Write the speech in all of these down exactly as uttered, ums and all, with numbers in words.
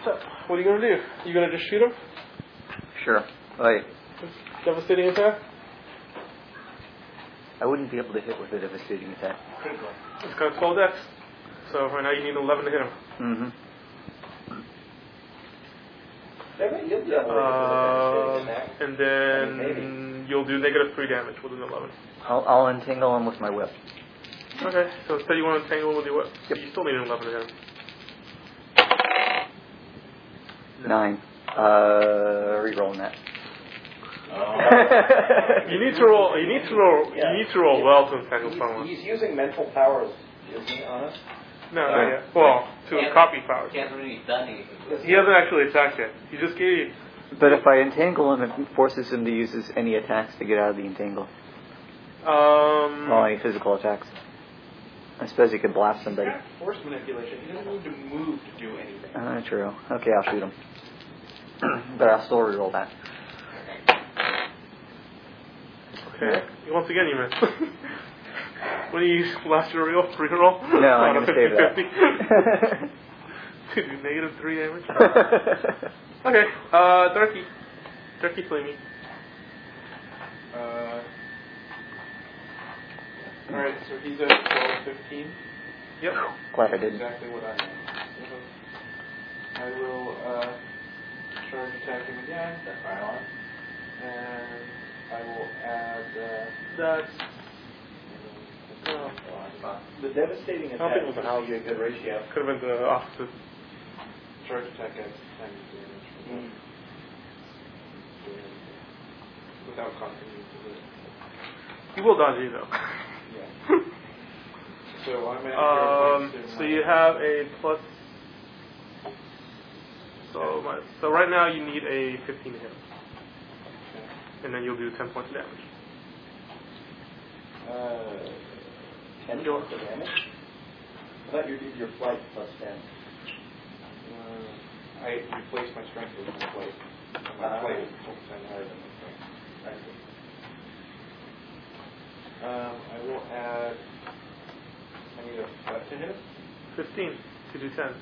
So, what are you going to do? You going to just shoot him? Sure. Wait. Devastating attack? I wouldn't be able to hit with a devastating attack. It's got twelve dex. So right now you need eleven to hit him. Mm-hmm. Um, and then you'll do negative three damage with an eleven. I'll, I'll entangle him with my whip. Okay, so instead you want to entangle him with your whip. Yep. You still need an eleven to hit him. Nine. Uh, re-rolling that. you need to roll. You need to roll. Yeah. You need to roll well to entangle he's, someone. He's using mental powers, isn't he? Honest. No, not yet. Well, to can't, copy powers. He hasn't really done anything. He hasn't actually attacked yet. He just gave. But if I entangle him, it forces him to use his, any attacks to get out of the entangle. Um. Well, any physical attacks. I suppose he could blast somebody. It's not force manipulation. He doesn't need to move to do anything. Uh, true. Okay, I'll shoot him. But I'll still reroll that. Okay. Once again, you missed. When you last your reroll? Reroll? No, I'm going to save that. To do negative three damage? Okay. Uh, Darky. Darky Flamey. Uh, Alright, so he's at twelve, fifteen. Yep. Glad I didn't. Exactly what I am. I will uh, charge attack him again. That's right on. And I will add. Uh, That's. Uh, the devastating attack I think it was would be a good ratio. Could have been the opposite. Charge attack has ten damage. Mm. Without costing you to live. He will dodge you though. Yeah. So I'm at Um. So you have a plus. So my, so right now you need a fifteen to hit, Okay. and then you'll do ten points of damage. Uh, ten Your- points of damage? I thought you did your flight plus ten. Uh, I replaced my strength with my flight. And my Uh, flight is ten percent higher than my strength. I see. Um, I will add. I need a what to hit it? Fifteen to do ten.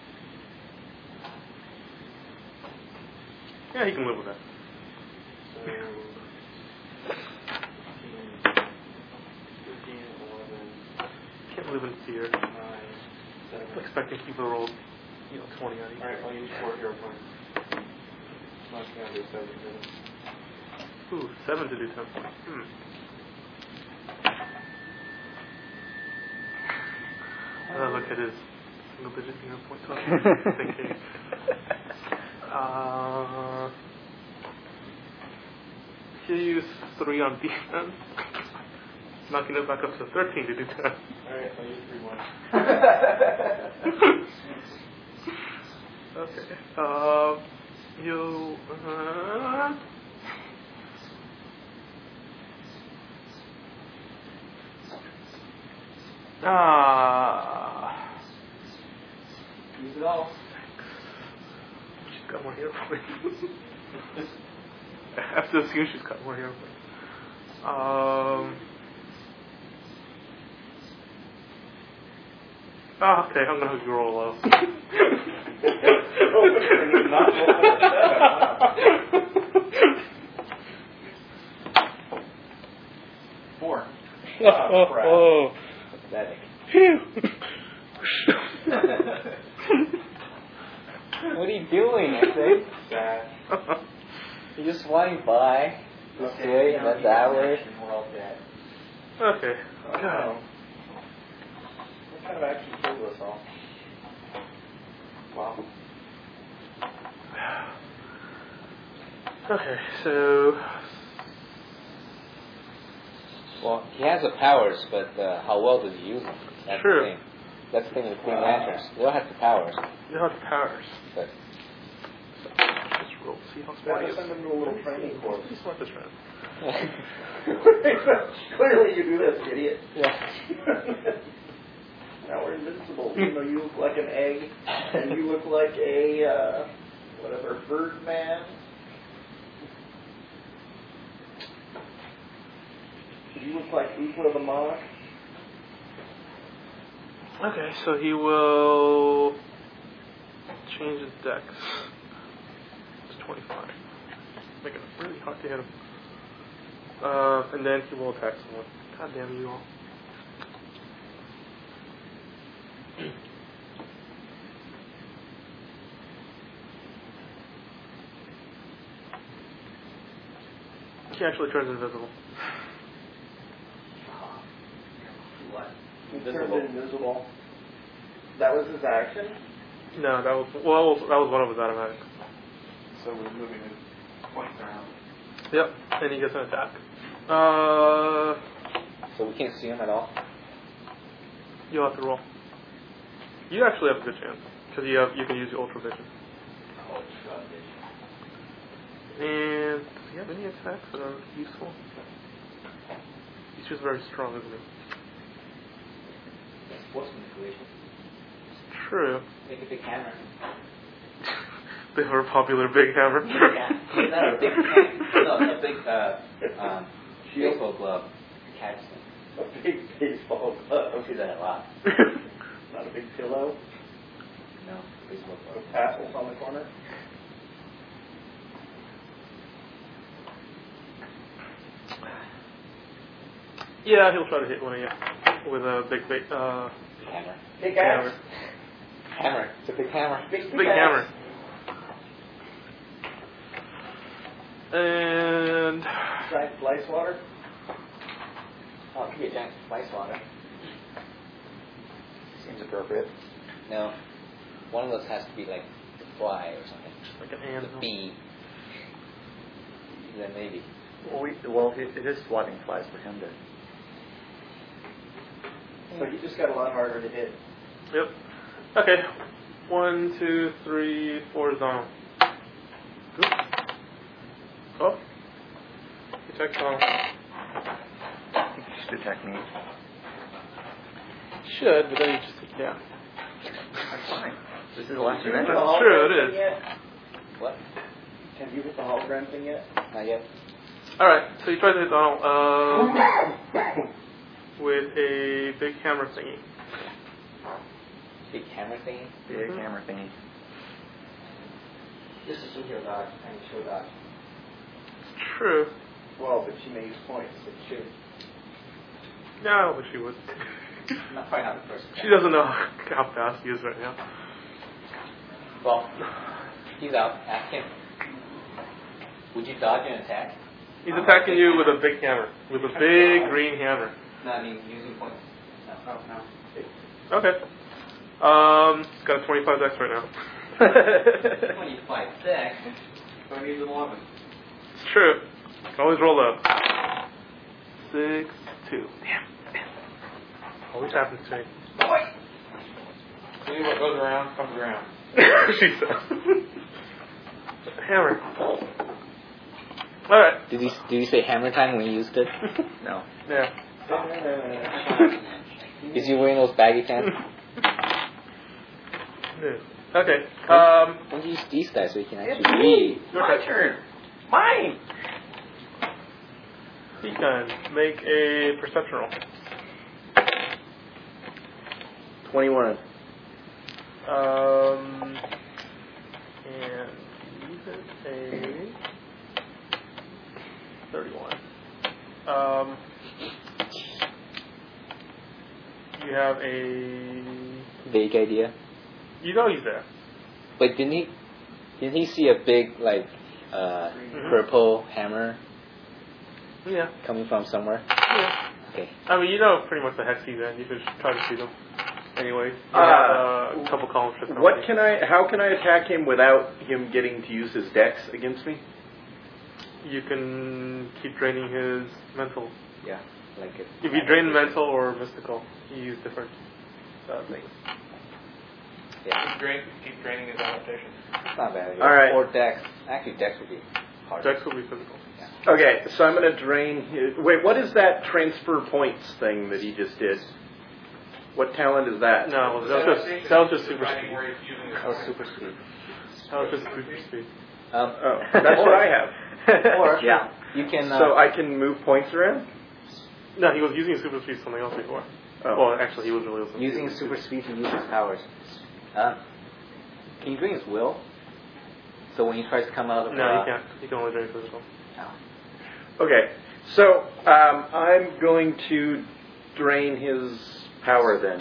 Yeah, he can live with that. So. fifteen, eleven, Can't live in fear. nine, seven. I'm expecting people to roll, you know, twenty on each. Alright, I'll use four hero points. Not going to do seven minutes. Ooh, seven to do ten points. Hmm. Uh, look at his single digit hero point total. Thinking. Uh, he'll use three on defense, knocking it back up to thirteen to do ten. Alright, I'll use three more. Okay. Uh, you. Uh, ah. Use it all. She's got more hero points. After this year, she's got more hero points. Um. Oh, okay, I'm gonna roll low. Four. Oh, oh, crap. oh. Pathetic. Phew. What are you doing, I think? Sad. You're just flying by. Just way, that's that way. We're all dead. Okay. Oh, God. what kind of action killed us all? Wow. Okay, so. Well, he has the powers, but uh, how well does he use them? That's True. the thing. That's the thing with the Green Lanterns. They don't have the powers, You have powers. but Just roll, see how smart he Gotta is. send him to a little training course. He's smart this round. Clearly you do this, idiot. yeah. Now we're invincible. You know, you look like an egg, and you look like a, uh, whatever, bird man. You look like Ookla the Monarch. Okay, so he will change his dex. It's twenty-five. Making it really hard to hit him. Uh, and then he will attack someone. God damn you all. He actually turns invisible. What? He turned invisible. That was his action? No, that was well, that was one of his automatics. So we're moving his points around. Yep, and he gets an attack. Uh, So we can't see him at all? you'll have to roll. You actually have a good chance because you have you can use your ultra vision. Ultra vision. And does he have any attacks that are useful? He's just very strong, isn't he? That's force manipulation. True. Make a big hammer. They were a popular big hammer. Yeah. Not a big hammer. No, a big uh, um, baseball glove. Catch them. A big baseball glove. I see that a lot. Not a big pillow. No, baseball glove. With tassels on the corner. Yeah, he'll try to hit one of you with a big, big, uh, Hammer. Big hammer. axe. Hammer. It's a big hammer. Big, Big hammer. And Giant fly swatter. Oh, it could be a giant spice water. Seems appropriate. No. One of those has to be like a fly or something. like an ant. A bee. Then maybe. Well, we, well it, it is swatting flies for him to. So he just got a lot harder to hit. Yep. Okay. One, two, three, four, Donald. Oops. Oh. Attack Donald. I think you should attack me. Should, but then you just take it down. That's fine. This is the last Have you hit event. the That's hologram true, it thing is. Yet? What? Have you hit the hologram thing yet? Not yet. Alright, so you try to hit Donald um, with a big hammer thingy. Big hammer thingy? Big Mhm. hammer thingy. This is superhero dodge. I mean, show dodge. It's true. Well, but she may use points, so she should. No, I don't think she would. Not probably not the first. She doesn't know how fast he is right now. Well, he's out. Ask him. Would you dodge an attack? He's attacking you with a big hammer. With a big green hammer. No, I mean using points. No. Oh, no. Okay. Um, he's got a twenty-five dex right now. twenty-five dex. So he needs an eleven. It's true. Can always roll up. Six, two. Damn. Always happens to me. See what goes around comes around. She says. Hammer. Alright. Did you did you say hammer time when you used it? No. Yeah. Is you wearing those baggy pants? Yeah. Okay. Um, Why don't you use these guys so you can actually read? My turn. Mine. he can make a perception roll. Twenty-one. Um, and you get a thirty-one. Um, you have a. Vague idea. You know he's there. But didn't he? Didn't he see a big like uh, Mhm. purple hammer Yeah. coming from somewhere? Yeah. Okay. I mean, you know pretty much the hex he's in. You could try to see them. Anyway, you Uh, have uh, a couple columns. just What on can I? How can I attack him without him getting to use his dex against me? You can keep draining his mental. Yeah. Like it. If you drain mental or mystical, you use different uh, things. Yeah. Keep, drain, keep draining his adaptation. It's not bad. All right. Or dex. Actually, dex would be hard. Dex will be physical. Okay, so I'm going to drain his... Wait, what is that transfer points thing that he just did? What talent is that? No, that was just, that was just super speed. Where he's using That was super speed. That was just super speed. Um, Oh, that's what I have. Or Yeah. you can. Uh, So I can move points around? No, he was using super speed something else before. Oh. Well, actually, he was really listening. using super speed to use his powers. Um, Can you drain his will? So when he tries to come out of No, uh, you can't. You can only drain physical. No. Okay, so um, I'm going to drain his power then.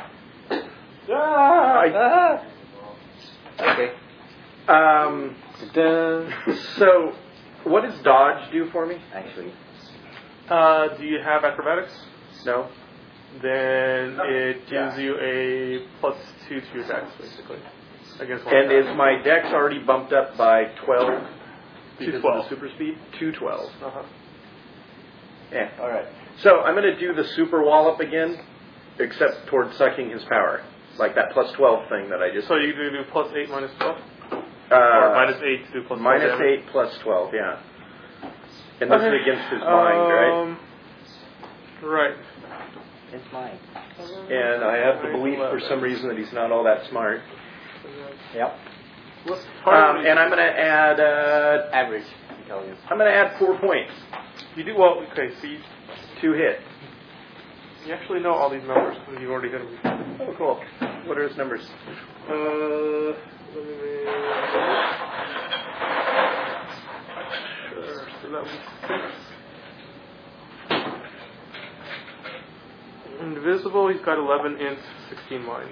Ah, I- Okay. um, so, what does dodge do for me? Actually. Uh, do you have acrobatics? No. Then No. it gives Yeah. you a plus two to your dex, basically. Against one And attack. is my dex already bumped up by twelve because of twelve. the super speed? two twelve. Uh-huh. Yeah, all right. So I'm going to do the super wallop again, except towards sucking his power, like that plus twelve thing that I just. So you do do plus eight minus twelve? uh, or minus eight to do plus minus twelve damage? eight plus twelve, yeah. And this Okay. is against his mind, right? Um, right? It's mine. And I have the belief for some reason that he's not all that smart. Yep. What's part Um, of and I'm going to add. Uh, Average intelligence. I'm going to add four points. You do well. Okay, so you, Two hit. you actually know all these numbers because you've already hit them before. Oh, cool. What are his numbers? Uh, let me Sure. So that was six. Invisible. He's got eleven int, sixteen mind.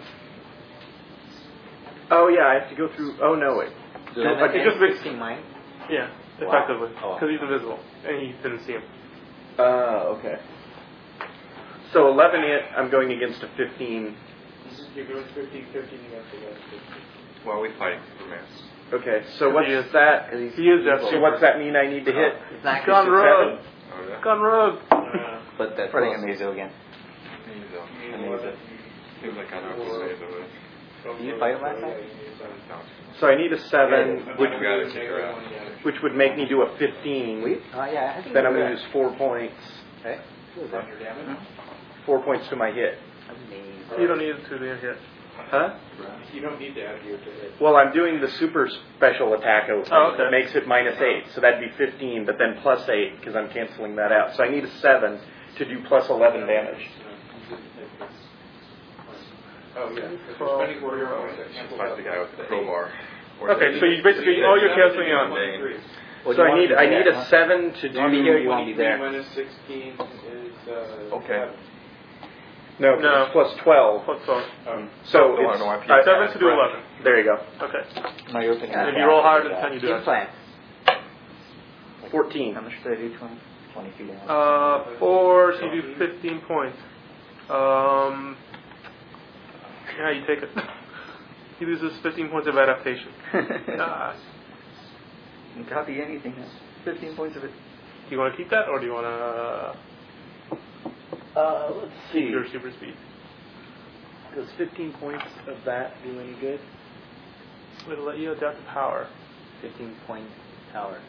Oh yeah, I have to go through. Oh no, wait. So I eleven think and just makes- sixteen mine. Yeah, Wow. effectively, Oh. because he's invisible and he didn't see him. Uh, okay. So eleven hit. I'm going against a fifteen. You're going fifteen, fifteen against the guy. Well, we fight Superman. Okay. So what's He is- that? Because he's He is Death So Super. what's that mean? I need to hit. It's not Gone actually rogue. Oh, yeah? Gone rogue. Uh, But that's Running close. Amazo again. He's, uh, eleven. seems like I know who it is, but Did you fight him last time? So I need a seven, Which which we gotta kick her out. which would make me do a fifteen. We? Oh yeah, I think Then we I'm do going to that. use four points. Okay. Who was that? Your damage? Four points to my hit. Amazing. You don't need to do hit. Huh? You don't need to add your to hit. Well, I'm doing the super special attack out. Oh, okay. That makes it minus eight, so that'd be fifteen, but then plus eight because I'm canceling that out. So I need a seven to do plus eleven damage. Oh, yeah. If you're spending four hero points, that cancels fight out the guy with the eight. crowbar. Or Okay, the- so you basically all you're canceling out. Bane. Well, So you I want need to I do need that, a huh? seven to You want me here? You do. want me there? Minus sixteen is, uh... Okay. No, 'cause No. it's plus twelve. Plus twelve. Um, So No, it's no, I uh, peeked. Seven to do Right. eleven. There you go. Okay. No, you're opening. And if you roll higher than ten, you do Game it. plan. Fourteen. How much did I do? twenty? twenty feet. Uh, four, so you do fifteen points. Um, yeah, you take it. He loses fifteen points of adaptation. Ah, You can copy anything. Huh? Fifteen points of it. do you want to keep that, or do you want to Uh, let's keep see. your super speed? Does fifteen points of that do any good? It'll let you adapt to power. Fifteen point tower.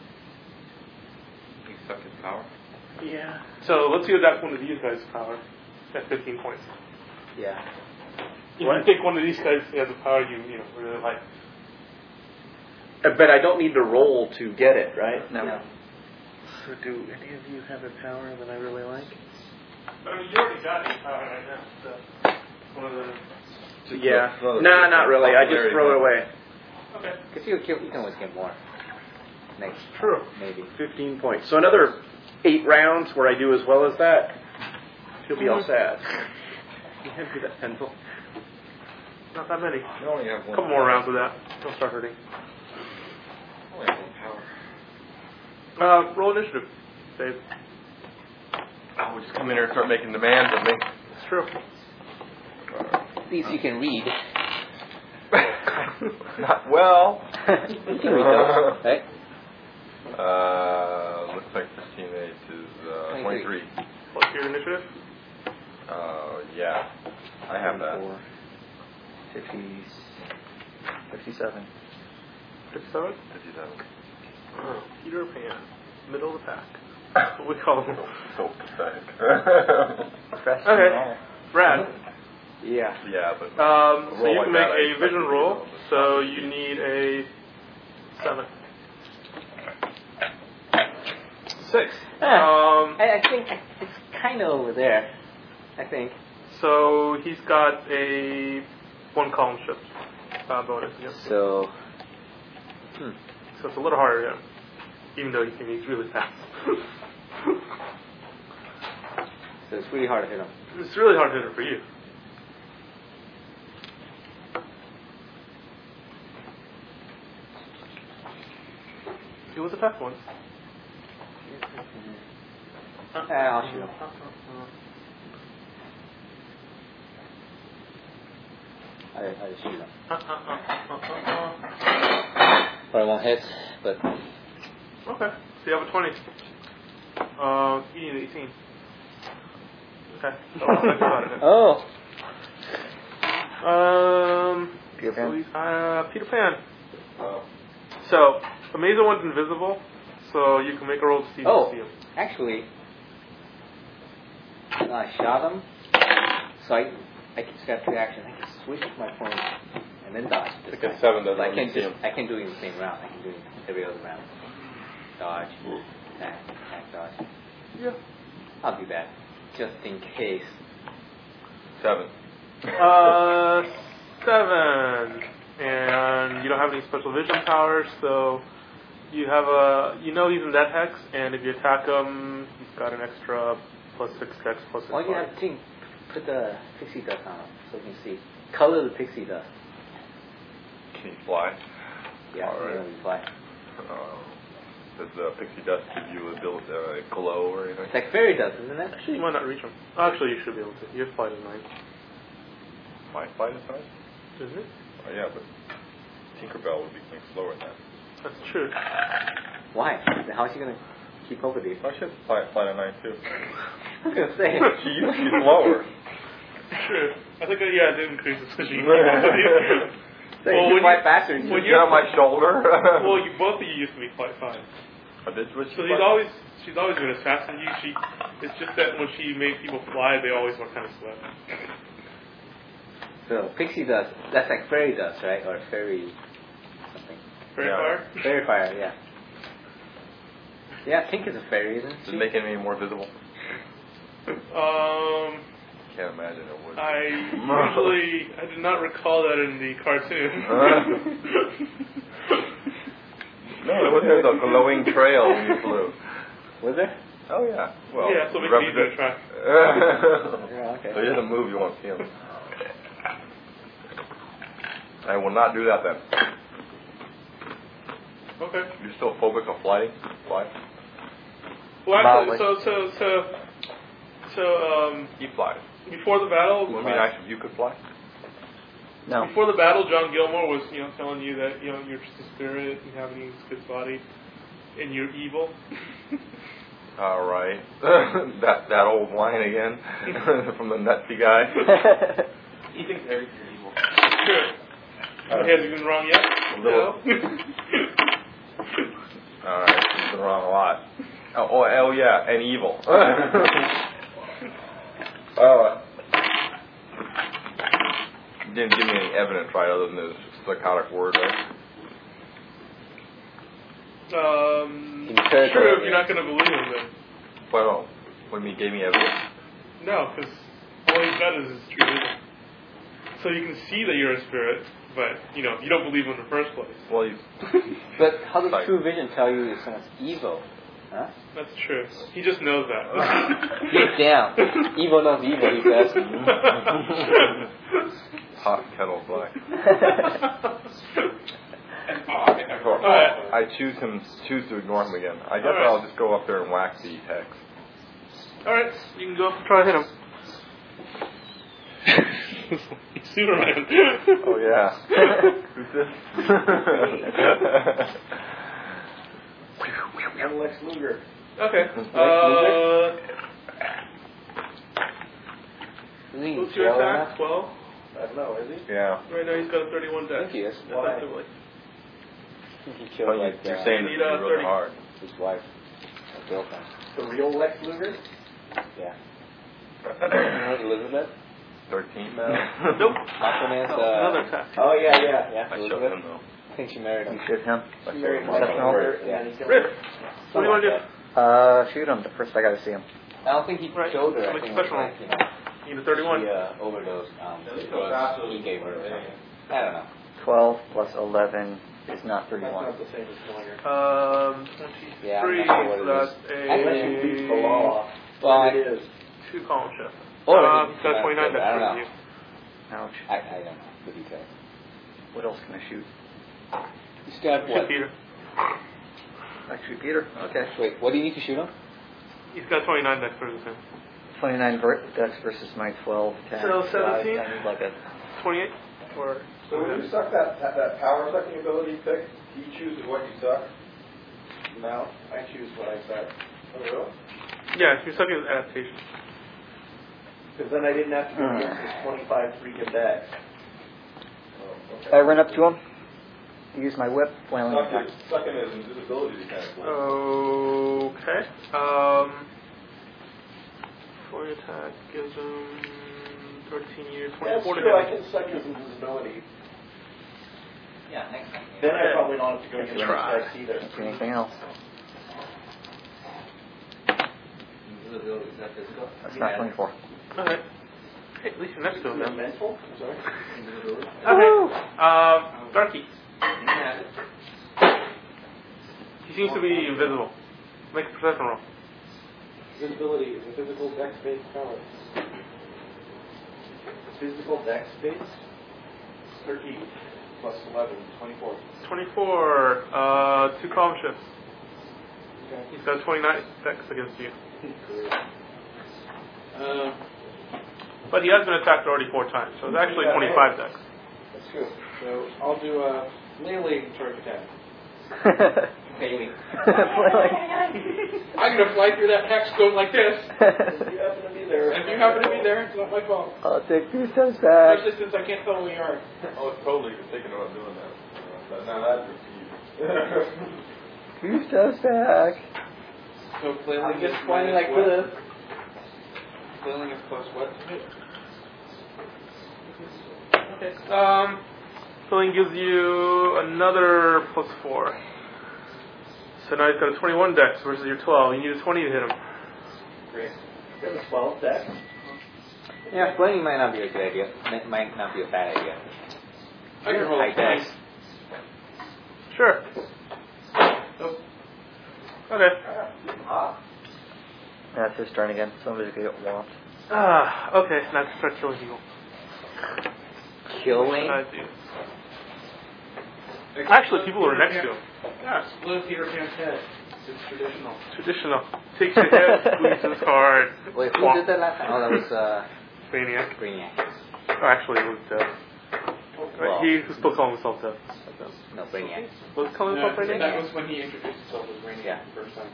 He suck his power. Yeah. So let's you adapt one of these guys' power at fifteen points. Yeah. If What? you pick one of these guys who has a power you you know really like. Uh, But I don't need to roll to get it, right? No. No. So do any of you have a power that I really like? I mean, you already got a power right now. So one of the. Yeah. throw the- Nah, not really. I just popularity throw it button. away. Okay. Because you, you can always get more. Next. True. Maybe. Fifteen points. So another eight rounds where I do as well as that. He'll be all sad. You hand me that pencil. Not that many. You only have A one. couple more rounds of that. Don't start hurting. You only have one power. Uh, roll initiative, Dave. Oh, we'll just come in here and start making demands of me. It's true. At least you can read. Not well. You can read though, right? Uh, looks like fifteen eight is uh, twenty-three. What's your initiative? Uh, yeah, I have that. Four, fifty, fifty-seven. fifty-seven? fifty-seven. Oh, Peter Pan. Middle of the pack. That's what we call him. So pathetic. Fresh Okay. and all. Brad. Yeah. yeah, but Um, so roll you like can that, make I a expect vision to be roll. able to- So you need a seven. Six. Ah, Um, I, I think it's kind of over there. I think. so he's got a one column shift. uh, bonus against him. So, So it's a little harder, yeah. Even though he can, he's really fast. So it's really hard to hit him. It's really hard to hit him for you. He was a tough one. Yeah, I'll shoot him. I, I just shoot him. Probably won't hit, but Okay, so you have a twenty. Uh, you need an eighteen. Okay, so I'll think about it. oh, Um, Peter so Pan? we- uh, Peter Pan. Oh. So, Amazing One's invisible, so you can make a roll to see if oh, you see him. actually, I shot him, so I I can have two actions. I can switch my point and then dodge. I think a seven doesn't I let me can see just him. I can do it in the same round. I can do it every other round. Dodge, attack, attack, dodge. Yeah. I'll do that just in case. Seven. Uh, seven. And you don't have any special vision powers, so you have a, you know he's in that hex, and if you attack him, he's got an extra plus six dex, plus six All you fire. have to do, put the pixie dust on him so you can see. Color the pixie dust. Can he fly? Yeah, All right. you know, you fly. Uh, does the pixie dust give you a build, uh, glow or anything? It's like fairy dust, isn't it? Actually, you might not reach him. Actually, you should be able to. You have flight of nine. My flight is high? Isn't it? Oh, yeah, but Tinkerbell would be much slower than that. That's true. Why? Then how's she gonna keep up with you? I should fly flight of nine too. I was gonna say. She she's slower. True. I think, uh, yeah, it did increase it, so she can Say, Well, you when fly you- faster. when you Get on my shoulder. Well, you, both of you used to be flight five. I did switch So to she's flight? always, she's always been as fast as you. She, it's just that when she made people fly, they always were kind of slow. So pixie dust, that's like fairy dust, right? Or fairy something. Very Yeah. far? Fairy fire, yeah. Yeah, Pink is a fairy, isn't Does she? it make it any more visible? Um, Can't imagine it would. I usually, I did not recall that in the cartoon. No, it was there's a glowing trail when you flew. Was there? Oh yeah. Well, Yeah, so it makes it easier to track. Yeah, okay. So he doesn't move, you won't see him. I will not do that then. Okay. You're still phobic of flying? Fly? Well, actually, Mildly. so, so, so, so, um, He flies. before the battle, I mean, actually, you could fly? no. before the battle, John Gilmore was, you know, telling you that, you know, you're just a spirit, you have any good body, and you're evil. All right. that that old line again from the Nutsy guy. He thinks everything's evil. Sure. Uh, Has he been wrong yet? a little. No. All right, he's been wrong a lot. Oh, oh, hell yeah, and evil. uh, didn't give me any evidence, right, other than this psychotic word, right? Um, In church, true, uh, if you're not going to believe him, then. Well, what do you mean gave me evidence? No, because all he's got is his true vision. So you can see that you're a spirit, but, you know, you don't believe him in the first place. Well, he's But how does Like- true vision tell you if someone's evil? Huh? That's true. He just knows that. Deep down. Evil knows evil, he says. hot kettle black. Alright. I choose him. Choose to ignore him again. I guess Alright. I'll just go up there and whack the hex. Alright, you can go up and try to hit him. Superman. Oh yeah. Who's this? And Lex Luger. Okay. Luger? Uh, Isn't he what's in your jail right attack? now? twelve? I don't know, is he? Yeah. Right now he's got a thirty-one I dex. think he is. Why? Effectively. I think he But killed you, like you're uh, saying need, it's uh, really thirty. hard. his wife, or girlfriend. The real Lex Luger? Yeah. Remember Elizabeth? Thirteen. No. Nope. Macho Man's, Oh, uh, another attack. Oh, yeah, yeah. Yeah, I showed Elizabeth. him though. I think she married You him. shoot him. I She married showed him. Michael That's Luger, and then he killed Rip. her. What do you want to do? Uh, shoot him. The first I gotta see him. I don't think he Right. killed her. I Like think it special. was like, you know, You need a thirty-one. she uh, overdosed on At least drugs Picasso he gave her or was- something. I don't know. twelve plus eleven is not That's thirty-one. not the same as Slinger. Um, Yeah, I'm twenty-three, not sure so what it that's is. Unless you beat the a law. Well, I, it is. two column shift. Oh, um, it's got not twenty-nine good, I don't next know. to you. Ouch. I, I don't know the details. What else can I shoot? You still have Shoot what? Peter. I shoot Peter? Okay. Wait, what do you need to shoot him? He's got twenty-nine next versus him. twenty-nine ver- dex versus my twelve attack. So seventeen? I, I need like a... twenty-eight? Or So when you suck that, that that power sucking ability pick, he chooses what you suck. No, I choose what I suck. Oh, really? yeah, you're sucking his adaptation. Because then I didn't have to go against his twenty-five freaking dex. Oh, okay. I run up to him, use my whip, flailing attack. Sucking his invisibility is kind of cool. Okay. Um, four attack gives him thirteen years, That's twenty-four to true, I hit. can suck his invisibility. Yeah, next time. Then I probably don't have to go against his Try. dex either. Can't see anything else. Invisibility, is that physical? That's not twenty-four. Okay. Hey, at least you're next to him Is that then. mental? I'm sorry. Invisibility. Okay. Um, Darky. Yeah. He seems to be invisible. Make a perception roll. Invisibility is a physical dex-based power. Physical dex-based? thirteen plus eleven, twenty-four. twenty-four, uh, two column shifts. Okay. He's got twenty-nine dex against you. Uh, But he has been attacked already four times, so it's actually Yeah, twenty-five dex. That's good. So I'll do a flailing charge attack. Failing. I'm gonna fly through that hex going like this. If you happen to be there. And if you happen to be there, it's not my fault. I'll take two steps back. Especially since I can't tell where you are. Oh, it's totally thinking about doing that. Uh, now that's confused. Two steps back. So flailing I'm is just flying minus like what? this. Flailing is plus what to hit? Okay. Um, Filling gives you another plus four. So now he's got a twenty-one dex versus your twelve. You need a twenty to hit him. Great. You have a twelve dex. Yeah, flailing might not be a good idea. Might- Might not be a bad idea. I can roll High a twenty. dex. Sure. Oh, Okay. Ah. That's his turn again. Somebody's gonna get whomped. Ah, okay. Now to start killing people. Killing? I do. Actually, people are next to him. Yeah, explode Peter Pan's head. It's traditional. Traditional. Takes your head, squeezes hard. Wait, who did that last time? Oh, that was uh, Maniac. Brainiac. Oh, actually, it was Death. Well, He was still calling himself Death. no, Brainiac. Was he calling No, himself Brainiac? that was when he introduced himself as Brainiac Yeah. the first time.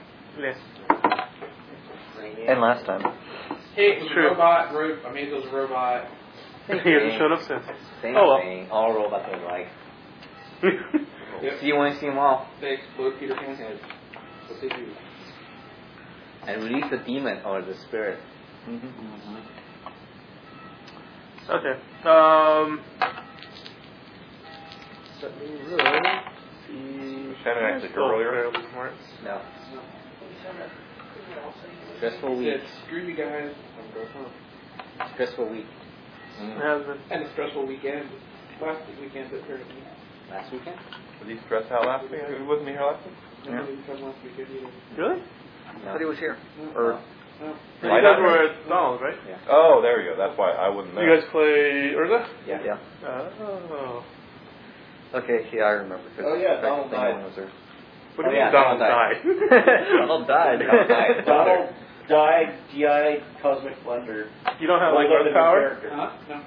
Yeah. And last time. Hey, it was True. a robot. Ro- I mean, it was a robot. He hasn't shown up since. Same Oh, well. thing. All robots are alike. Yep. See you want to see them all. They explode Peter Pan's head. That's what they do. And release the demon or the spirit. Okay. Um. Let me roll. See. Shannon actually Still earlier. fairly smart. No. Stressful He week. said, screw you guys. I'm going home. Stressful week. It has been. And a stressful weekend. Last weekend apparently. Last weekend? Was he stressed out last week? He wasn't here last week? No, didn't come last weekend either. Really? I thought he was here. No. Or No. You Why guys not? were at Donald, right? Yeah. Oh, there you go. That's why I wouldn't know. You guys play Urza? Yeah. yeah. Oh. Okay, yeah, I remember. 'cause Oh, yeah, I Donald think died. no one was there. What do Oh, you yeah, mean Donald Donald died? Donald died. Donald died. Donald died, D I, Cosmic Blunder. You don't have like Well, Earth the power? character. Huh? No.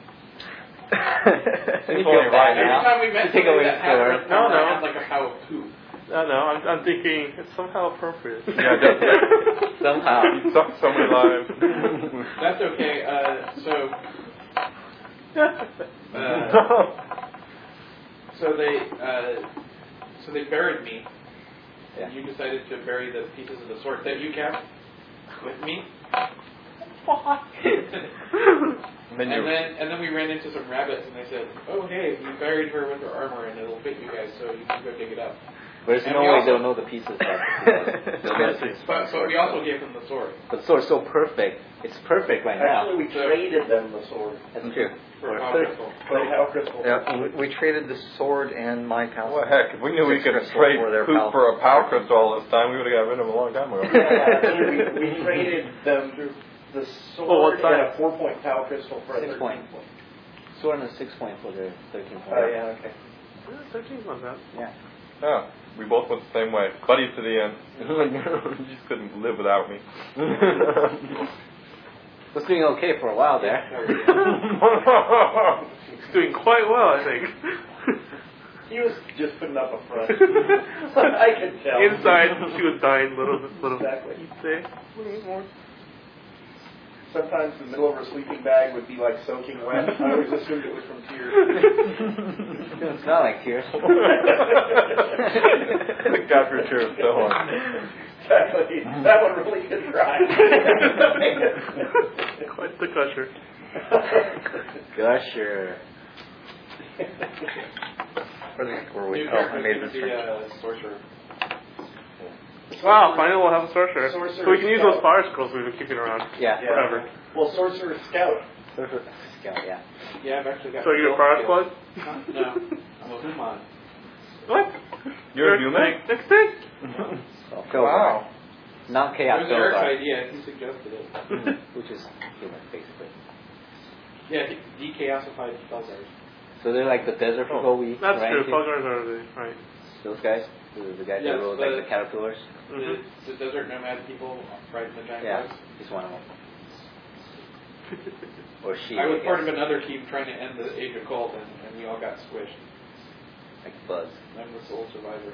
You It's only feel right bad Every now. time we met You take somebody away that the had sword. Earth No, power, no. I had like a pile of poo. No, no, I'm, I'm thinking it's somehow appropriate. Yeah, just- Somehow. You sucked so many lives. That's okay. Uh, so, uh, so they, uh, so they buried me. Yeah. And you decided to bury the pieces of the sword that you kept with me. And then And you then, and then we ran into some rabbits, and they said, "Oh, hey, you buried her with her armor, and it'll fit you guys, so you can go dig it up." There's And no we way also- they'll know the pieces. But they'll know the pieces. But, but we also gave them the sword. The sword's so perfect. It's perfect right now. Actually, we traded them the sword. That's true. For a power Thirty. crystal. For a power crystal. Yeah, we, we traded the sword and my power. Well, heck, if we knew we Six could crystal trade for their poop power. for a power crystal all this time, we would have got rid of them a long time ago. Yeah, we, we traded the, the Oh, sword what size? and a four-point power crystal for a Six thirteen point. Sword and a six point for the thirteen point. Oh, yeah, okay. Yeah, thirteen's not bad. Yeah. Yeah, we both went the same way. Buddies to the end. You just couldn't live without me. Was doing okay for a while there. It's doing quite well, I think. He was just putting up a front. I could tell. Inside, she was dying little, little. Exactly. You'd say, "We need more." Sometimes the middle of her sleeping bag would be like soaking wet. I always assumed it was from tears. It doesn't smell like tears. Got your tears so hard. Exactly. That one really could dry. Quite the gusher. Gusher. Where were we? New Oh, I character made this the drink. uh, sorcerer. Wow, finally we'll have a sorcerer. Sorcerer So we can use scout. those fire scrolls we've been keeping around. Yeah. Yeah. Forever. Well, sorcerer scout. Scout, yeah. Yeah, I've actually got. So you're a fire squad? Huh? No, I'm a human. What? You're a human? Next, next thing? So, Phil, Wow. not It chaos was Eric's Philgar, idea. He suggested it. which is human, basically. Yeah, he dechaosified Felgars. So they're like the desert people we That's ran true. into. Fulgars are the, right. Those guys, the, the guys Yes, that rode the- like the caterpillars. Mhm. The, the desert nomad people riding the giant Yeah, bugs. he's one of them. Or she. I was I part of guess. another team trying to end the Age of Cult, and, and we all got squished. Like Buzz. I'm the sole survivor.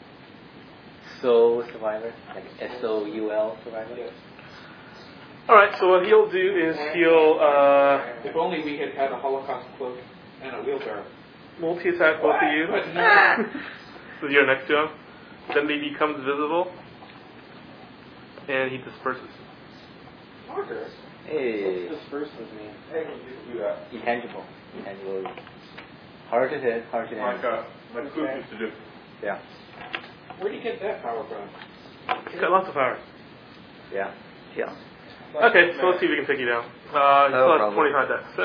Soul survivor, like S O U L survivor. Yes. Alright, so what he'll do is he'll uh, If only we had had a Holocaust cloak and a wheelbarrow. multi-attack both of you. But no. So you're next to him. Then he becomes visible. And he disperses. Marker. Hey, What's disperses mean? Hey, you do that. intangible, intangible. Hard to hit, hard to Like, hit. uh, like Coop used to do. Yeah, Where do you get that power from? He's got lots of powers. yeah. Yeah. Okay, so let's see if we can take you down. Uh, he No still has problem. twenty-five decks. So,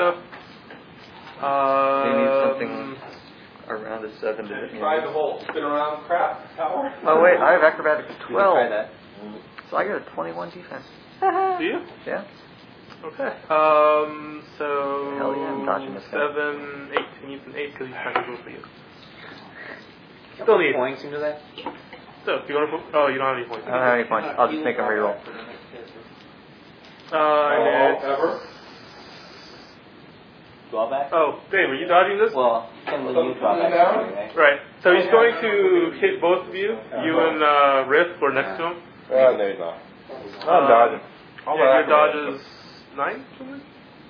They need um, something around a seven to hit me. Try the whole spin around crap tower. Oh wait, I have acrobatics You can twelve, try that. so I get a twenty-one defense. do you? Yeah. Okay. Um, so Hell yeah, I'm dodging this guy. seven, eight. He needs an eight because he's trying to go for you. Couple Still need. points into that. So, do you want to? Put, oh, you don't have any points. I don't have any points. I'll just make him reroll. Uh, and it's, ever? Drawback. oh, Dave, are you dodging this? Well, some of the new drawbacks. down? Anyway. Right. So he's going to hit both of you. You and uh, Riff were next to him. Uh, no, he's not. Uh, I'm dodging. All Yeah, my your dodge acrobatics. is nine, something?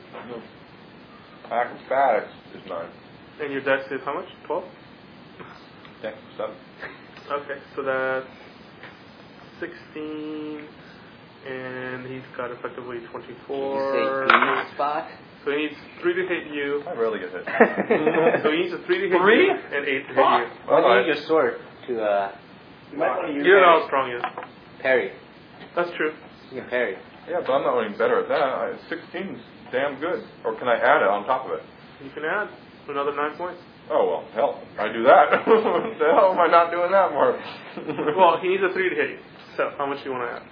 Acrobatics is nine. And your dex is how much? Twelve. Yeah, seven. Okay, so that's sixteen, and he's got effectively You say twenty-four. green spot. So he needs three to hit you. I rarely get hit. So he needs a three to hit Three? you and eight to hit Why you. do you Alright. use your sword to uh, You might want to use You don't know that. how strong he is. parry? That's true. You can parry. Yeah, but I'm not any better at that. I, sixteen's damn good. Or can I add it on top of it? You can add another nine points. Oh, well, hell, I do that. What the hell am I not doing that for? Well, he needs a three to hit you. So how much do you want to add?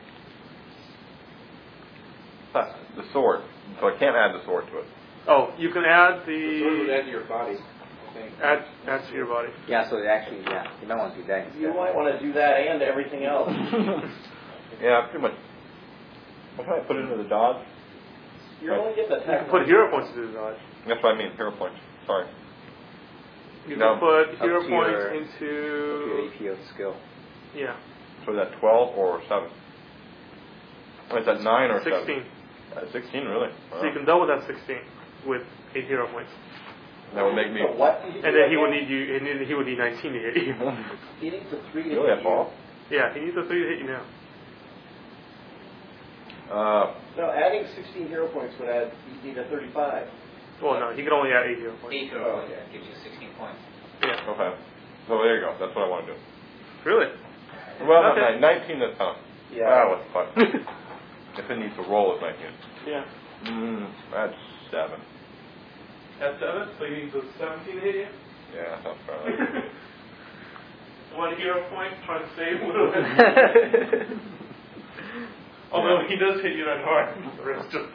Uh, the sword. So I can't add the sword to it. Oh, you can add The sword would the add to your body, I think. add add to your body. Yeah, so it actually, yeah, you might want to do that instead. You might want to do that and everything else. Yeah, pretty much. What can I put into the dodge? You're only getting the You can put hero points into the dodge. That's what I mean, hero points. Sorry. You No. can put Up hero to points your- into Your A P of skill. yeah So is that twelve or seven? Or is that nine or sixteen. seven? Uh, sixteen, really? Wow. So you can double that sixteen with eight hero points, That would make me. So what? did you and do then he would again? need you. He need, he would need nineteen to hit you. He needs a three to Really, hit that's all? you. Yeah, he needs a three to hit you now. Uh, No, adding sixteen hero points would add, you need a thirty-five. Well, no, he can only add eight hero points. Eight Oh, okay. gives you sixteen points. Yeah. okay. So there you go. That's what I want to do. Really? Well, not Okay. nine, nineteen is fine. Yeah. Ah, what's the fun? If it needs to roll, it's nineteen. Yeah. Mm, that's seven. At seven, so you need the seventeen to hit you. Yeah, that's fair. One hero point, try to save a little bit. Although he does hit you that hard, the rest just.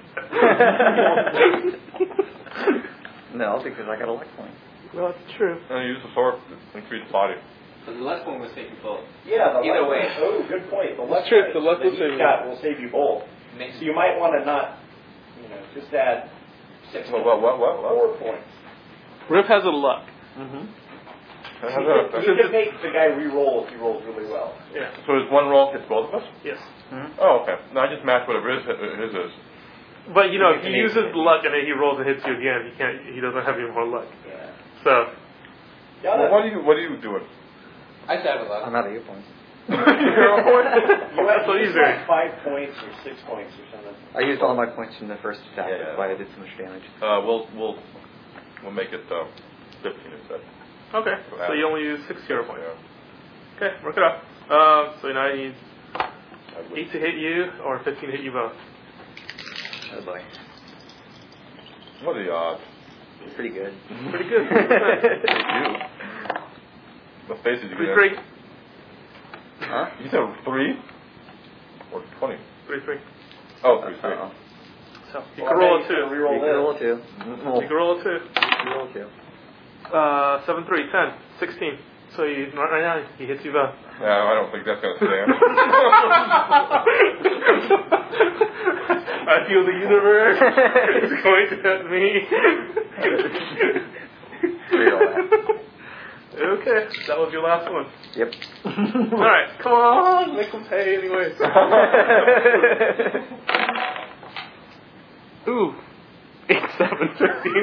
No, I'll take because I got a luck point. Well, that's true. And use the sword to increase body. So the luck point will save you both. Yeah, the Either luck- way. Oh, good point. The luck true, point the luck that will you've save you. got will save you both. Makes So you might want to not, you know, just add six. What, what, what, what? what? four points. Rip has a luck. Mm-hmm. How's You that? can, you can make the guy re-roll if he rolls really well. Yeah. So is one roll hits both of us? Yes. Oh, okay. No, I just match whatever his, his is. But you know, if he You can uses luck and then he rolls and hits you again, he can't. He doesn't have any more luck. Yeah. So. Got Well, it. what are you, what are you doing? I stab with luck. I'm out of your points. Hero point? You have So to use easy. like five points or six points or something. I used all my points from the first attack. Yeah, yeah. That's why I did so much damage. Uh, we'll, we'll, we'll make it, uh, fifteen instead. Okay. So you only use six hero points. Yeah. Okay, work it out. Uh, so now you need eight to hit you or fifteen to hit you both. Oh boy. What are the odds? Pretty good. Pretty good. you. What faces you Three, get? three. Huh? You said three? Or twenty? Three, three. Oh, three, three. Uh-oh. So you Well, can roll I a bet you can two. re-roll You this. can roll a two. You can roll a two. You can roll a two. Uh, seven, three, ten, sixteen. So you, right now, he hits you both. Yeah, I don't think that's going to stand. I feel the universe is going to hit me. Okay, that was your last one. Yep. Alright, come on, make them pay anyways. Ooh. Eight, seven, fifteen.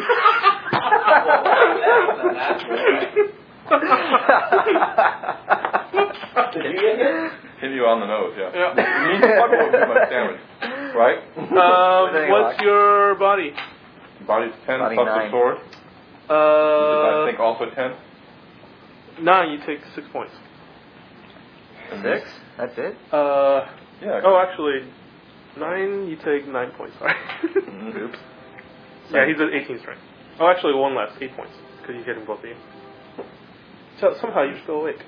Did you get hit? Hit you on the nose, yeah. Yeah. It means one won't do much damage, right? Um, what's your body? Body's ten Body plus nine. the sword. I Uh, think also ten. nine, you take six points. Six? That's it? Uh, Yeah. oh, actually, nine, you take nine points. Sorry. Mhm. Oops. Yeah, he's at eighteen strength. Oh, actually, one less, eight points, because you hit him both of you. So somehow you're still awake.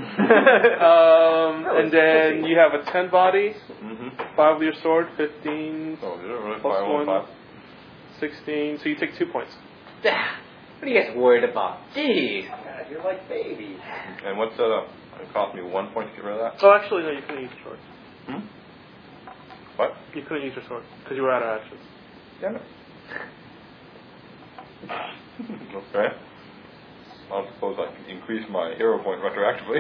um, and then you have a ten body, Mm-hmm. five with your sword, fifteen, Oh, is it really Plus five on one. five? sixteen. So you take two points. What are you guys worried about? Jeez. God, you're like babies. And what's that? Uh, it cost me one point to get rid of that. Oh, actually, no, you couldn't use your sword. Hmm? What? You couldn't use your sword because you were out of actions. Damn it. Okay. I don't suppose I can increase my hero point retroactively.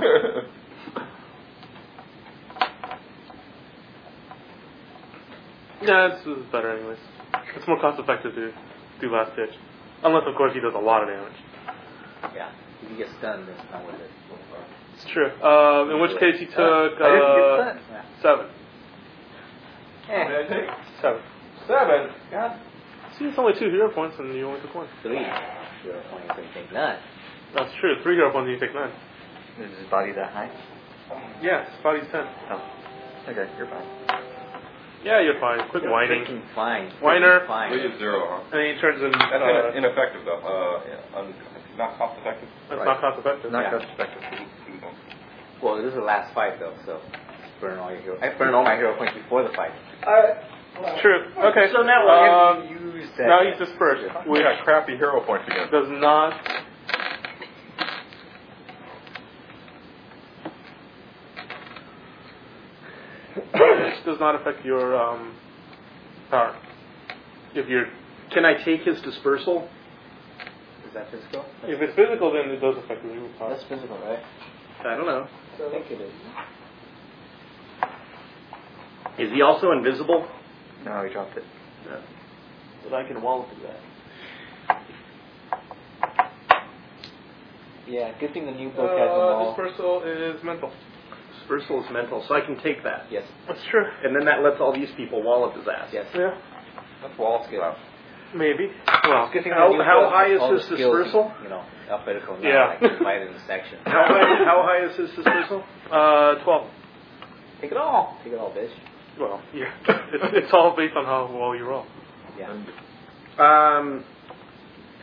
Yeah, this is better anyways. It's more cost effective to do last ditch. Unless, of course, he does a lot of damage. Yeah. If you get stunned, it's not worth it. It's true. Um, in which case, he took I didn't uh, get that. seven. What did I take? Seven. Seven. God. See, it's only two hero points, and you only took one. Three. Zero point, so you take none. That's true. Three hero points, and you take nine. Is his body that high? Yeah, his body's ten. Oh. Okay, you're fine. Yeah, you're fine. Quit whining. Freaking fine. Whiner. Freaking Fine. Three is zero, huh? And then he turns in. That's Uh, in- ineffective, though. Uh, yeah, un- not cost effective. that's right. not cost effective. Not Yeah. cost effective. Well, this is the last fight, though, so burn all your hero. I burned all my hero points before the fight. True. Okay. So now um, Use that. now he's dispersed, We which got crappy hero points again. does not. Which does not affect your um, power. If you're, Can I take his dispersal? Is that physical? if it's physical, then it does affect your power. That's physical, right? I don't know. I think it is. Is he also invisible? No, he dropped it. But I can wallop that. Yeah, good thing the new book has them Uh, all. dispersal is mental. Dispersal is mental, so I can take that. Yes, That's true. And then that lets all these people wallop his ass. yes. Yeah, That's wall skill. maybe. Well, Good thing How- the new how book high has is all his the skills, dispersal? You know, alphabetical, not Yeah. like divided in sections. How high, how high is his dispersal? uh, twelve. Take it all. Take it all, bitch. Well, yeah. it's, it's all based on how well you roll. Yeah. Um,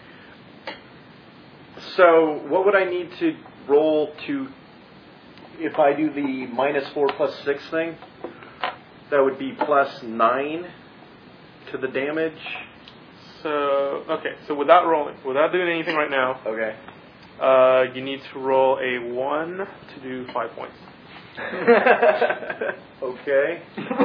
So what would I need to roll to, if I do the minus four plus six thing? That would be plus nine to the damage. So, okay, so without rolling, without doing anything right now, Okay. uh, you need to roll a one to do five points. Okay.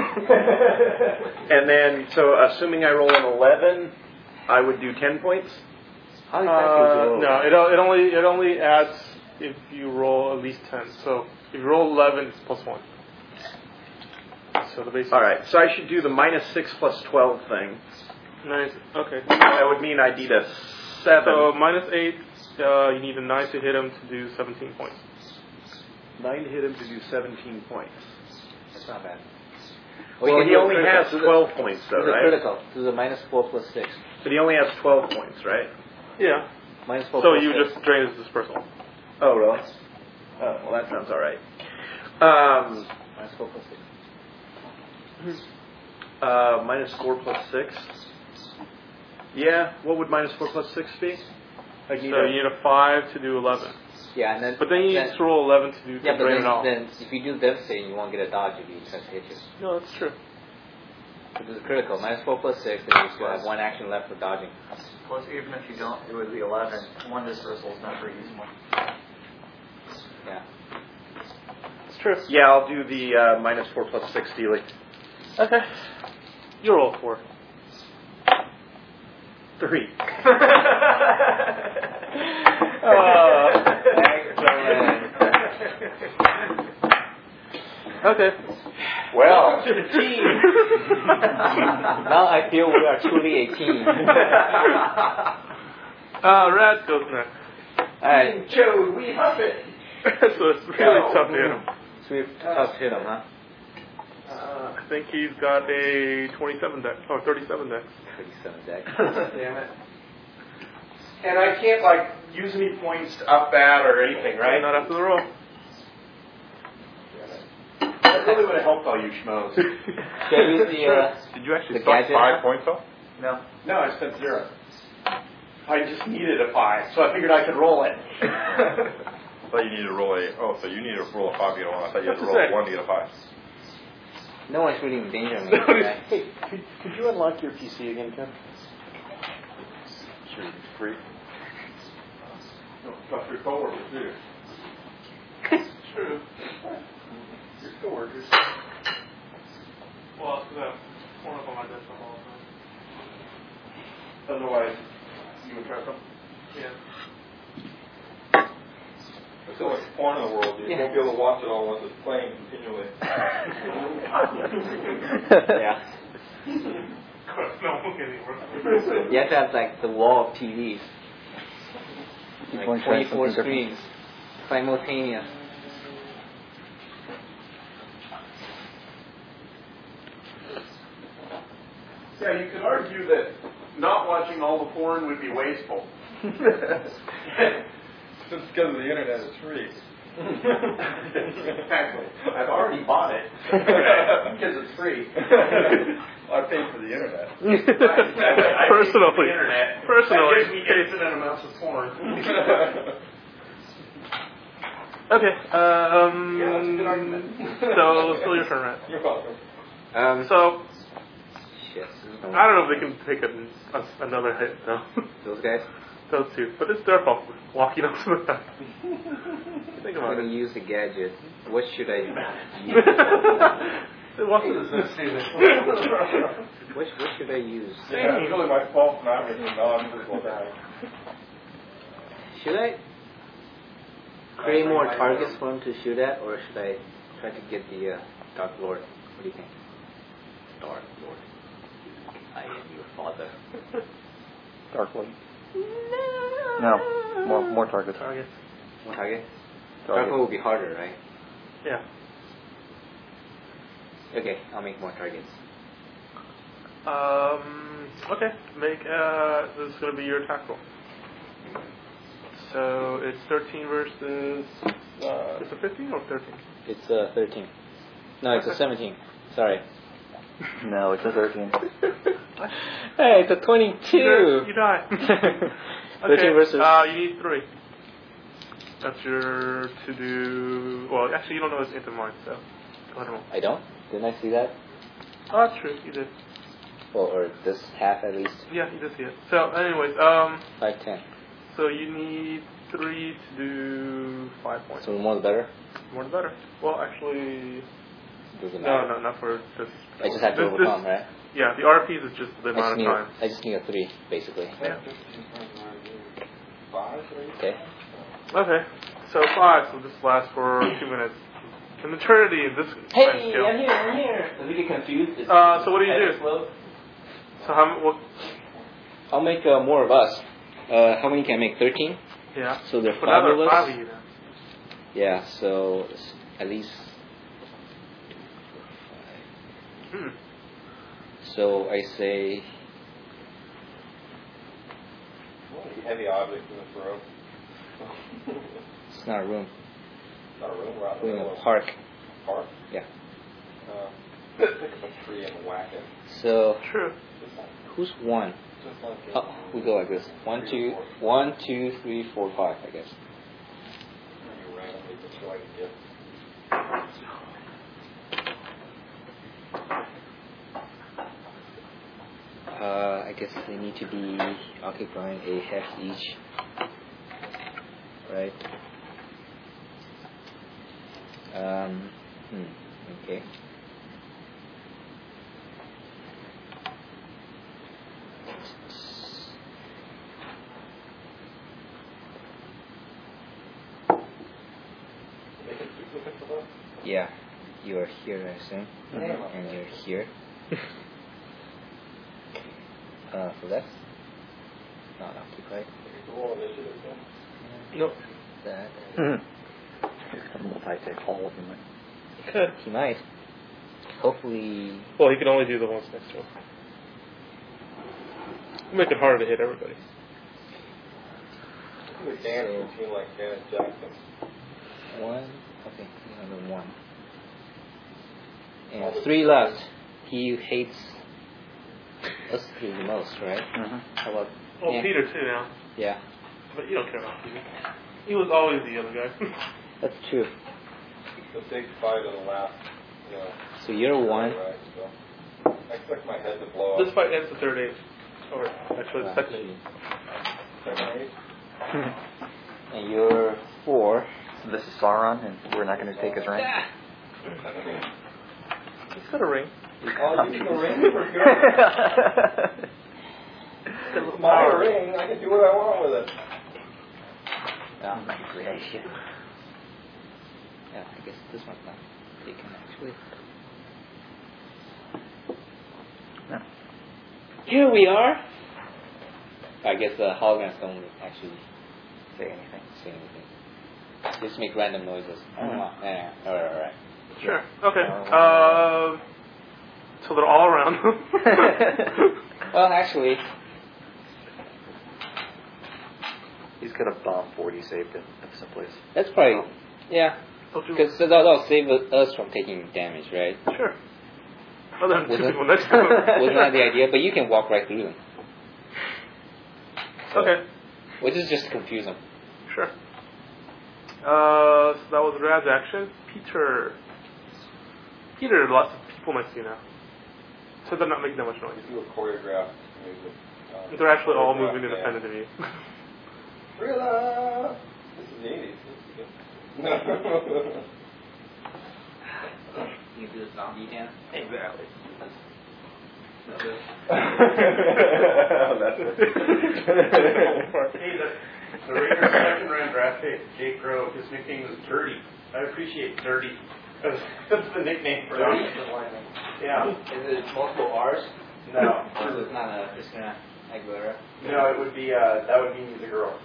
And then, so assuming I roll an eleven, I would do ten points? How exactly would you Uh, roll? no, it, o- it only it only adds if you roll at least ten. So if you roll eleven, it's plus one. So the basic. All right, so I should do the minus six plus twelve thing. Nice. Okay. That would mean I need a seven. So minus eight, uh, you need a nine to hit him to do seventeen points. Nine to hit him to do seventeen points. That's not bad. Well, you can he do a only critical. has Do the- twelve points, though, Do the right? critical. Do the minus four plus six. But he only has twelve points, right? Yeah. Minus four So plus you six. just drain his dispersal. Oh, really? Oh, well, that sounds all right. Um, Minus four plus six. uh, minus four plus six. Yeah, what would minus four plus six be? I So need you a- need a five to do eleven. Yeah, and then. But then you then, need to roll eleven to do Yeah, to but drain then, it all. then if you do devastating, you won't get a dodge if he tries to hit you. No, that's true. So this is critical. Minus four plus six, and you still have one action left for dodging. Plus, even if you don't, it would be eleven. One dispersal is not very useful. Yeah. It's true. Yeah, I'll do the uh, minus four plus six dealing. Okay. You roll four. Three. Uh, okay. Well, to the team. Now I feel we are truly a team. Uh, Red goes next. Alright. Joe, we huff it. So it's really tough to hit him. So we have tough to hit him, huh? Uh, I think he's got a twenty-seven deck, or thirty-seven deck. thirty-seven deck. Damn it. And I can't, like, use any points to up that or anything, right? Not after the roll. That really would have helped all you schmoes. Should I use the, uh, Did you actually The spend gadget? five points though? No. No, I spent zero. I just needed a five, so I figured I could roll it. I thought you needed to roll a. Oh, so you needed to roll a five to get a one. I thought you had to What's roll that? a one to get a five. no one's really in danger of me. Right? Hey, could, could you unlock your P C again, Tim? Sure, free. No, talk to your coworkers too. True. Your coworkers. Well, because that's one of them I did stuff all the time. Otherwise, you would try something? Yeah. There's so much porn in the world, you Yeah. won't be able to watch it all once it's playing continually. Yeah. Of course, no one can anymore. You have to have like the wall of T Vs. Keep on Like trying twenty-four something different. screens. Simultaneous. Yeah, you could argue that not watching all the porn would be wasteful. Just because of the internet, it's free. Exactly. I've already bought it because it's free. I paid for the internet. I paid for Personally. the internet. Personally. That gives me infinite amounts of porn. Okay. Um, Yeah, that's a good argument. So, still your turn, right? You're welcome. Um, So, shit. I don't know if they can take a, a, another hit, though. Those guys? Those two. But it's their fault for walking up to the back. Think I'm about going it. to use the gadget. What should I use? They walk to the What, what should I use? Yeah, it's really my fault for not making a non-physical attack. Should I create more targets for him to shoot at, or should I try to get the uh, Dark Lord? What do you think? Dark Lord. I am your father. Dark Lord. No. More more targets. target. More target? Dark Target. Lord will be harder, right? Yeah. Okay, I'll make more targets. Um, okay. Make, uh, this is going to be your attack roll. So, it's thirteen versus, uh, is it fifteen or thirteen? It's uh, thirteen. No, it's a Okay. seventeen. Sorry. No, it's a thirteen. Hey, it's a twenty-two. You die. thirteen Okay, versus. Uh, you need three. That's your to do. Well, actually, you don't know his into mine, so go ahead and roll. I don't? Didn't I see that? Oh, that's true. You did. Well, or this half at least? Yeah, you did see it. So, anyways, um, five, ten. so you need three to do five points. So the more the better? More the better. Well, actually, Doesn't no, matter. no, not for this. I just have to this, overcome, this, right? Yeah, the R Ps is just the I amount just, of need time. a, I just need a three, basically. Yeah. Okay. Okay, so five, so this lasts for two minutes. An eternity in this time Hey, scale. I'm here, I'm here. Does it get confused? Is- Uh, so what do you is do? slow? So how m- what? I'll make uh, more of us. Uh, how many can I make? thirteen? Yeah. So there are But now five there of are us? five of you now. Yeah, so s- at least. Hmm. So I say. Heavy objects in this room. It's not a room. Not a room, we're out in We're the in middle a of park. a park. Yeah. Uh, pick up a tree and whack it. So True. Just like, who's one? just like Oh, we go like this. One, two, one, two, three, four, five. I guess. you randomly just like a gift. Uh, I guess they need to be occupying a hex each. Right. Um. Hmm. Okay. Make a duplicate of us? Yeah. You are here, I assume, Mhm. and you're here. uh, so that's not occupied. Roll initiative then. Nope. That He's gonna multi-take all of them. You could. he might. Hopefully. Well, he can only do the ones next to him. Make it harder to hit everybody. We dance So- routine like Janet Jackson. One. Okay, another one. And three left. He hates us three the most, right? Mm-hmm. How about? Well, yeah. Peter too now. Yeah, But you don't care about Peter. He was always the other guy. that's true. The big fight of the last, you know. So you're one. Right, so. I expect my head to blow This up. fight ends the third age. Or actually the second age. Second age? And you're four. This is Sauron, and we're not going to take his rank. He's got a ring. Oh, you can ring me for good. It's my ring. I can do what I want with it. Yeah, great idea. Yeah, I guess this one's not taken actually. No. Here we are. I guess the holograms don't actually Say anything. say anything. Just make random noises. Mhm. Oh, yeah. Alright, alright. Sure. Okay. Uh, so they're all around. Well, actually, He's got a bomb forty saved at, at some place. that's probably, yeah. Don't you- Because that'll, that'll save us from taking damage, right? Sure. Other than two Wasn't- people next to him. Wasn't that the idea? But you can walk right through them. So, Okay. Which is just to confuse them. Sure. Uh, so that was Rad's action. Peter. Peter, lots of people next to you now. So they're not making that much noise. Do a choreographed music. Um, They're actually all choreographed moving dance. independent of you. Thriller! This is the eighties. This is good. You can do the zombie dance. Exactly. That's it. Hey, the, the Raiders second round draft pick, Jake Grove, his nickname was Dirty. I appreciate Dirty. That's, that's the nickname for Dirty? him. Yeah. Is it multiple R's? No. So it's not a Christina Aguilera? No, it would be, uh, that would mean he's a girl.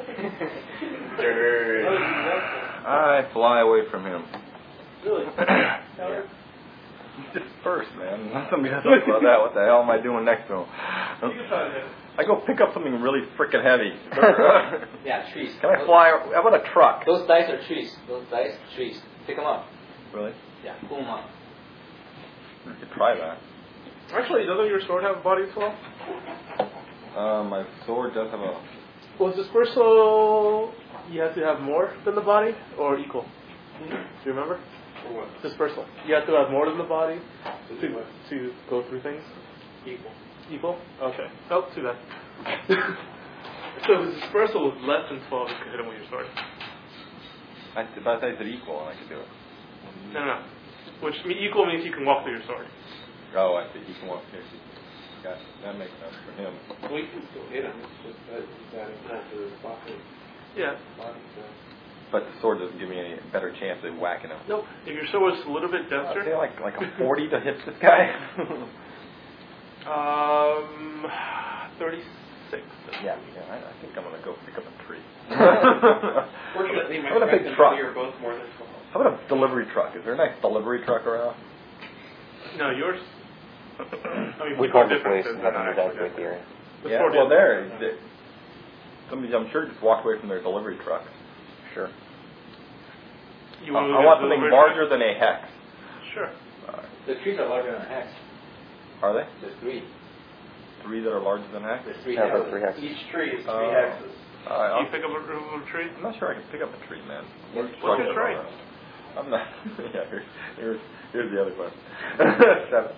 Dirty. I fly away from him. Really? Yeah. He's just first, man. Somebody has to talk about that. What the hell am I doing next to him? I go pick up something really freaking heavy. Yeah, trees. Can I fly? How about a truck? Those dice are trees. Those dice, trees. Pick them up. Really? Yeah, pull them up. I could try that. Actually, doesn't your sword have a body as well? Uh, my sword does have a. Well, dispersal. You you have to have more than the body or equal? Do you remember? For what? Dispersal. You have to have more than the body to to go through things. Equal. Equal? Okay. Oh, too bad. So if the dispersal was less than twelve, you could hit him with your sword. I, if I said equal, I could do it. No, no, no. Which me- equal means you can walk through your sword. Oh, I see. He can walk here. Gotcha. That makes sense for him. We can still hit him. It's just that he's adding time to his body. Yeah. body so. But the sword doesn't give me any better chance of whacking him. Nope. If your sword was a little bit I'd denser. say like like a forty to hit this guy. um, thirty-six. Yeah, yeah. I, I think I'm gonna go pick up a tree. Fortunately, my I'm gonna friend pick and truck. me are both more than twelve. How about a delivery truck? Is there a nice delivery truck around? No, yours. I mean, We people are called the different police and than had them that, evacuate actually. the area. The Yeah. sword Well, is- there. they- Somebody, I'm sure, just walked away from their delivery truck. Sure. You I, want to I get want the something delivery larger truck? than a hex. Sure. Uh, The trees are larger than a hex. are they? There's three. Three that are larger than hex? There's three Yeah, hexes. about three hexes. Each tree is three Uh, hexes. All right, Can I'll- you pick up a, a tree? I'm not sure I can pick up a tree, man. What's your Truck is tree? all right. I'm not. Yeah, here's, here's, here's the other question. Seven.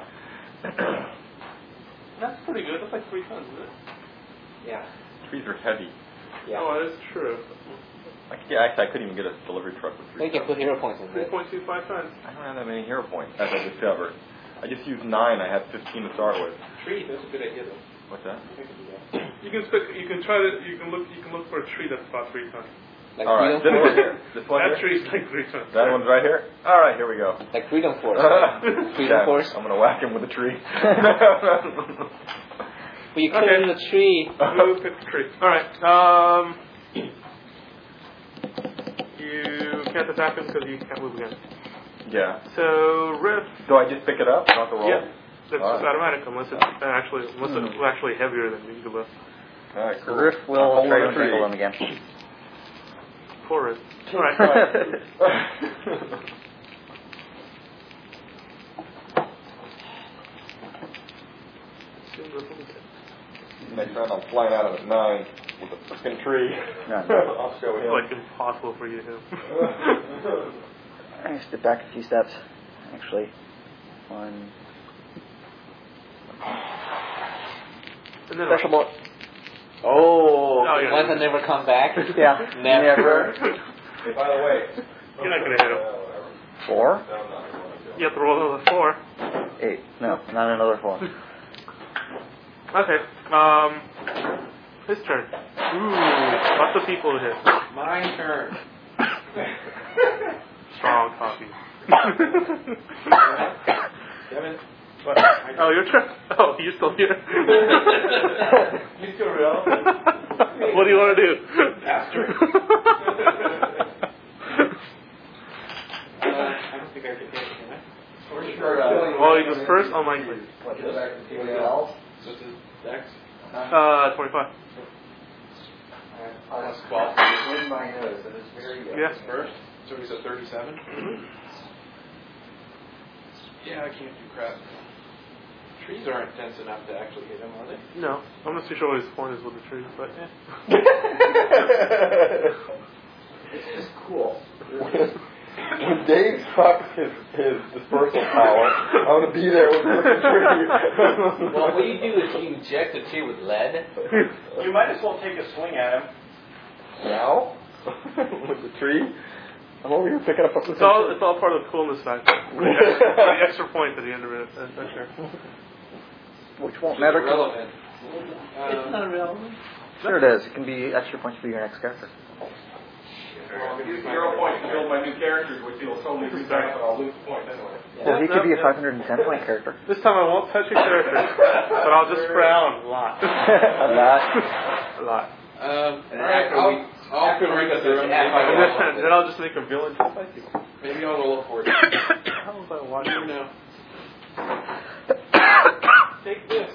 That's pretty good. That's like three tons, isn't it? Yeah. Trees are heavy. Yeah. Oh, that is true. I could, yeah, actually, I couldn't even get a delivery truck with So three you can tons. put hero points in Three there. point two five tons. I don't have that many hero points, as I discovered. I just used nine. I had fifteen to start with. Tree, that's a good idea though. What's that? I can do that. You can pick. You can try to. You can look. You can look for a tree that's about three tons. Like All right, Freedom this one Force. here. This one That here. tree's like three tons. That one's right here. All right, here we go. Like Freedom Force. Right? Freedom Yeah, Force. I'm gonna whack him with a tree. But you kill Okay. him in the tree. You pick the tree. All right. Um. You can't attack him because you can't move again. Yeah. So Riff. Do I just pick it up? I don't have to roll. Yeah. That's All just right. automatic unless it's actually unless it's actually heavier than you can lift. All right, cool. Riff will I'll try to hold the tree. entangle him again. Four Riff. All right. Next time I'm flying out of at nine with a freaking tree. No, no. I'll show It's him. like impossible for you to hit. I'm going to step back a few steps. Actually, one. And then Special ball. Oh, Oh, yeah. ones that never come back. Yeah. Never. Hey, by the way. You're not gonna hit him. Four. You have to roll another four. Eight. No, not another four. Okay. Um. His turn. Ooh. Lots of people to hit. My turn. Strong copy. Seven. What? Oh, your turn. Oh, you're still here. You still real? What do you want to do? Pastor. Uh, I don't think I can hit it, can I? Or sure. Uh, Well, he goes first, unlikely. This is Dex. Uh, twenty-five. Plus twelve. Yes. First. So he's at thirty-seven. Yeah, I can't do crap. Trees aren't dense enough to actually hit him, are they? No, I'm not too sure what his point is with the tree, but yeah. It's just cool. When Dave sucks his, his dispersal power, I'm going to be there with the tree. Well, what you do is you inject the tree with lead. You might as well take a swing at him. Now? With the tree? I'm over here picking up a It's all it's all part of the coolness factor. The extra point at the end of it, adventure. Which won't matter. to- Irrelevant. It's not relevant. Sure it is. It can be extra points for your next character. Zero point to build my new characters, which will totally reset, but I'll lose points anyway. Well, he could be a no. five hundred ten point character. This time I won't touch your character, but I'll just frown a lot. A lot. A lot. Um, And alright, after I'll, we- I'll after we bring get up the the run- And then, then I'll just make a villain just like you. Maybe I'll roll for it. How was I watching You now? know. Take this.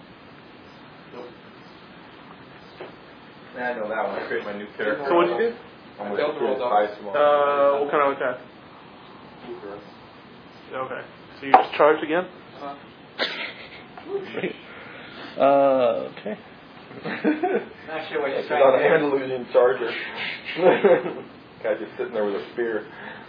I know that one. I create my new character. So what'd you do? I'm I failed to roll Spice doubles. one. Uh, what kind of attack? Okay. So you just charged again? Uh, okay. Not sure what you're It's on trying an to do. Andalusian charger. Guy just sitting there with a spear.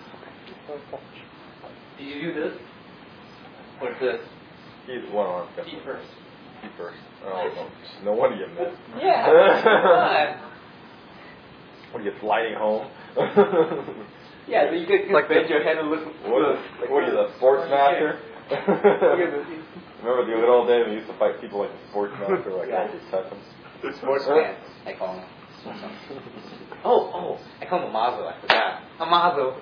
Do you do this? What's this? He's one arm. Feet first. Feet first. Oh, no. No wonder you missed. Yeah. Come What are you sliding home? on. Yeah, so you could Like bend the- your head and listen. What, Like what are you, the sports master? Remember the good old days we used to fight people like the sports master, like Yeah. I just touch them. Sportsman, I call him. Oh, oh, I call him a mazo. I forgot. A mazo.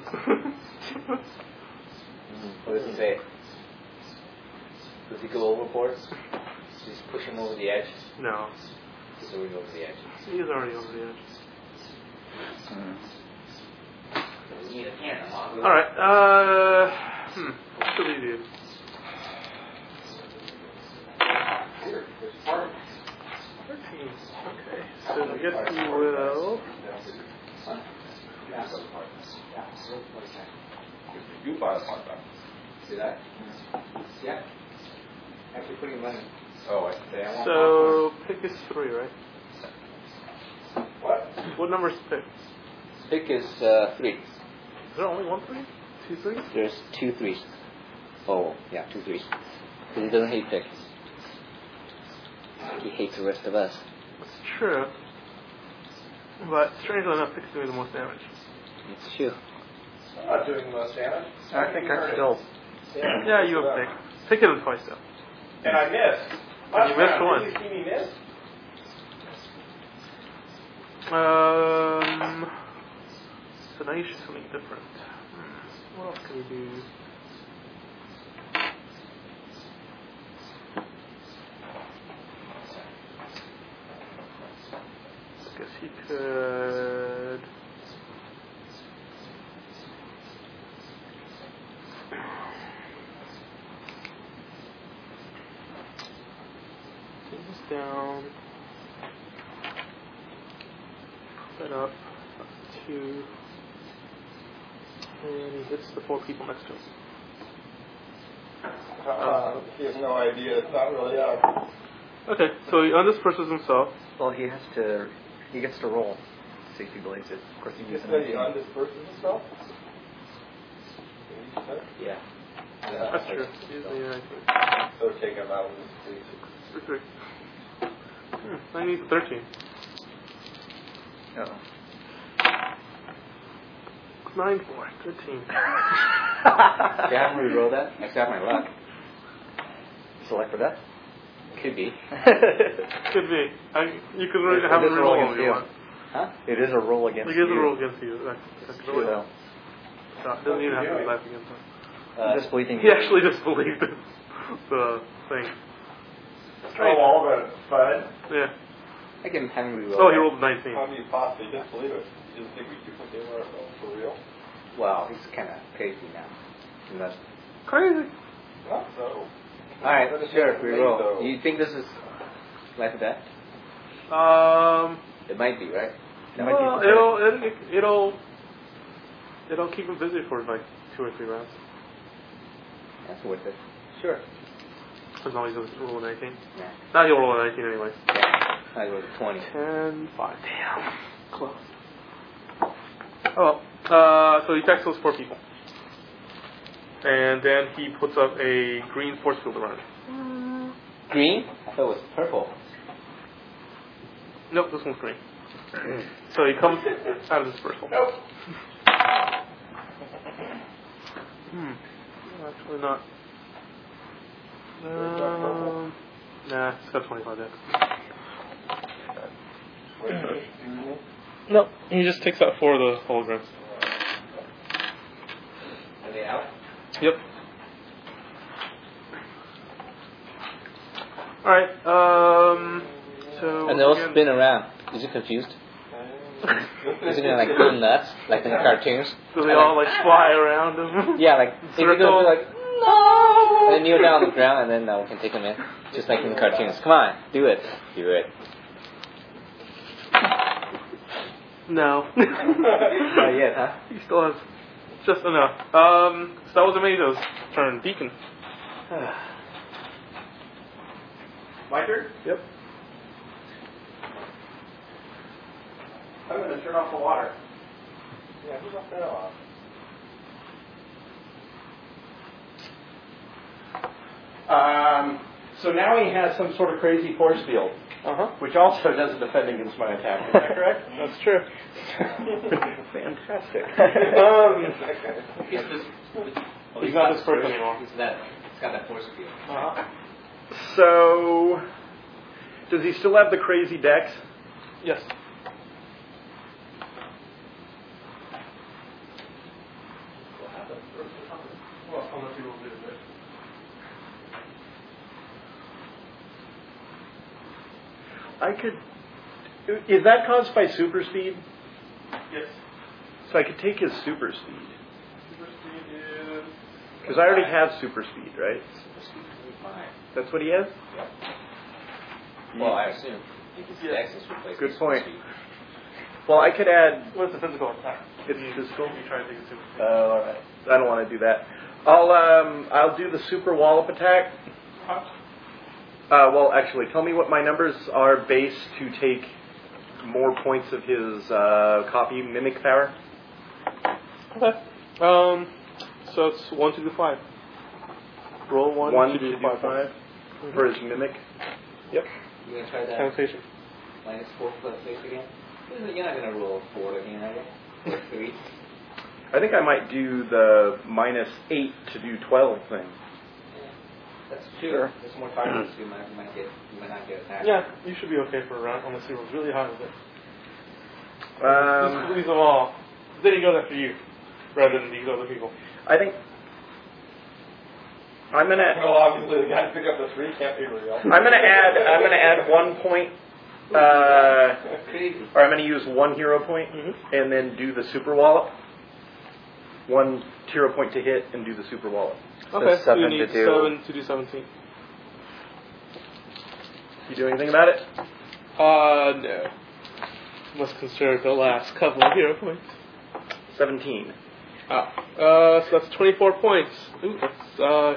What does he say? Does he go overboard? Does he push him over the edge? No, He's already over the edge. he's already over the edge. Mm. We need a hand, a mazo. All right. Uh, hmm. What should we do? Thirteen. Okay. So I guess we will. You buy a pot back. See that? Yeah. Actually putting money. Oh, I Say, I want So pick is three, right? What? What number is pick? Pick is uh, three. Is there only one three? Two threes? There's two threes. Oh, yeah, two threes. Because he doesn't hate pick. He hates the rest of us. That's true. But strangely enough, pick's doing the most damage. It's true. I'm not doing the most damage. I think I still. Yeah, you have pick. Pick hit him twice though. And I missed. You missed round. one. Did you see me miss? Um. So now you should do something different. Hmm, What else can we do? I guess he could. Take this down. Put that up. That's two. And he hits the four people next to him. Uh, he has no idea. It's not really up. Okay, so he undisperses himself. Well, he has to. He gets to roll. See if he believes it. Of course, he You uses said he it. undisperses himself? Yeah. That's true. Usually, yeah, I So take him out with his sleeves. think. Three, three. Hmm, I need thirteen. Uh-oh. Nine, four, thirteen. Can I have him re-roll that? I got my luck. Select for that. Could be. Could be. I, you can really It have is him a roll reroll if against you you. want. Huh? It is a roll against It you. is a roll against you. That, that can really Well, No, it doesn't even have to be life against him. Uh, disbelieving. He actually disbelieved the, the thing. Oh, all the fun. Yeah. I can have him re-roll Oh, he that. rolled a nineteen. How do you possibly disbelieve it? You didn't think we took the game for real? Well, he's kind of crazy now. He must. Crazy. Not so. Alright, That is sure, not re-roll. though. Do you think this is life or death? Um. It might be, right? It might be Well, pathetic. it'll, it, it'll it'll keep him busy for like two or three rounds. That's worth it. Sure. As long as he doesn't roll a nineteen. Yeah. Now he'll roll a nineteen anyway. Yeah. I go to twenty. Ten, five. Damn. Close. Oh, well. Uh, so he attacks those four people. And then he puts up a green force field around him. Green? I thought it was purple. Nope, this one's green. So he comes out of this first one. Nope. Hmm. No, actually not. Um, nah, it's got twenty-five dex. No, he just takes out four of the holograms. Are they out? Yep. Alright, um, so. And they all again- spin around. Is it confused? Is it gonna like go nuts, like in the cartoons? So they all like fly around him? Yeah, like if you go Circle. like no, and then kneel down on the ground, and then uh, we can take them in, just like in the cartoons. Come on, do it, do it. No. Not yet, huh? He still has just enough. Um, so that was Amazo's turn. Deacon. My turn? Yep. I'm going to turn off the water. Yeah, who left that off? Um, so now he has some sort of crazy force field, Uh-huh. which also doesn't defend against my attack. Is that correct? That's true. Fantastic. um, He's just. Well, He's not this person anymore. He's that. He's got that force field. Uh-huh. so, does he still have the crazy dex? Yes. Well, unless you will do it. I could. Is that caused by super speed? Yes. So I could take his super speed. Super speed is... Because I already have super speed, right? That's what he has? Well, I assume. His Yeah. dex is replaced. Good with point. speed. Well, I could add. What's the physical attack? It's you, physical? You try to take a super speed. Oh, all right. I don't want to do that. I'll um I'll do the super wallop attack. Uh, well, actually, tell me what my numbers are base to take more points of his uh, copy mimic power. Okay. Um, so it's one, two, five. Roll one, One two, to do five. five for his mimic. Yep. You gonna try that? Connotation. Minus four plus six again? You're not gonna roll four again, are you? Or three? I think I might do the minus eight to do twelve thing. That's true. Sure. There's more targets. You might, you might get. You might not get attacked. Yeah, you should be okay for a round unless he rolls really high with it. Just Um, lose them all. Then he goes after you, rather than these other people. I think I'm gonna. Well, obviously, the guy who picked up the three can't be real. I'm gonna add. I'm gonna add one point. Uh, Crazy. or I'm gonna use one hero point Mm-hmm. and then do the super wallop. One hero point to hit and do the super wallop. Okay, so seven you to need do- seven to do seventeen. You do anything about it? Uh, no. Must conserve the last couple of hero points. Seventeen. Ah. Uh, so that's twenty-four points. Ooh, that's, uh...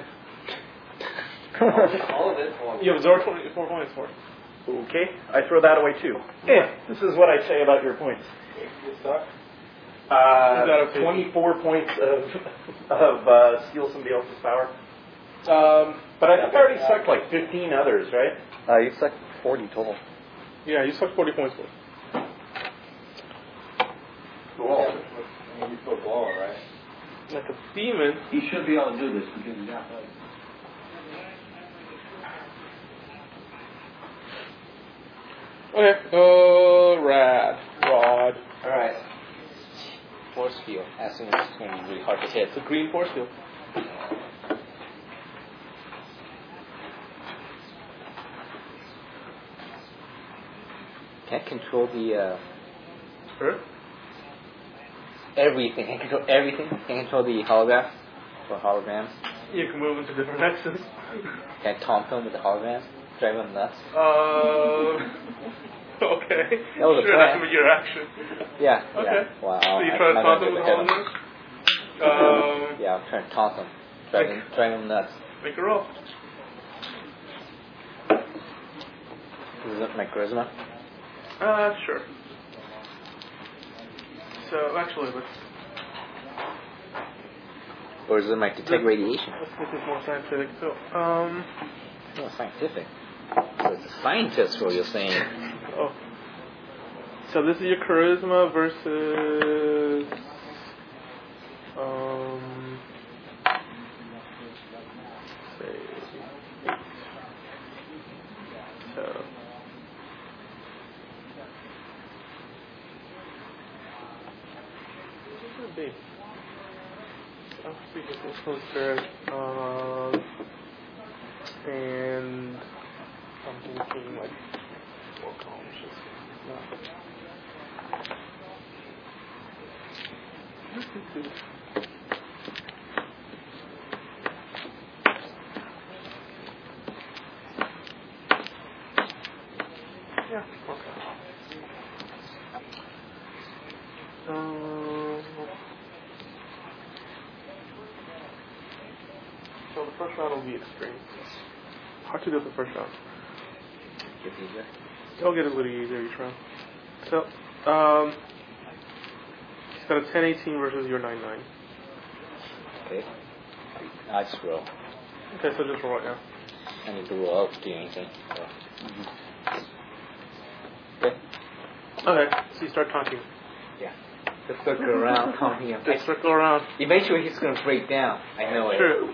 All of it. Or you absorb twenty-four points for it. Okay, I throw that away too. Eh, this is what I say about your points. You suck. Uh, Is that okay? twenty-four points of of uh, steal somebody else's power. Um, But I think I already sucked like fifteen others, right? Uh, you sucked forty total. yeah, you suck forty points for it. Cool. I mean, you still glowing, right? Like a demon. He should be able to do this because he's athletic. Okay, uh, rad. Rod. Alright. Force field. I assume it's going to be really hard to hit. It's a green force field. Can't control the uh, Sure. everything. Can't control everything. Can't control the holograph or holograms. You can move into different hexes. Can't taunt them with the holograms. Drive them nuts. Uh, okay. That was a sure, plan. that could be your action. Yeah. Okay. Yeah. Wow. So you I- try to I'm taunt not them with gonna the hit them. holograms? Um, Yeah, I'm trying to taunt them. Drive them, drive them nuts. make a roll. Is it my charisma? Uh, sure. So, actually, let's, Or is it my detect radiation? let's make this more scientific. So, um, No, scientific. So it's a scientist, what you're saying. oh. So this is your charisma versus, um, say, eight. So, what would it be? I'll see if this one's good. Um, and I'm thinking like four columns. Just not. Yeah. Okay. Um, so the first round will be extreme. Hard to do the first round. Get easier. It'll get a little easier each round. So, um, He's got a ten eighteen versus your nine nine. Okay. I just roll. Okay, so just roll it now. I need to roll out to do anything. So. Okay. Okay, so you start taunting. Yeah. Just circle around, taunting him. Just circle around. Eventually he's going to break down. I know it. True.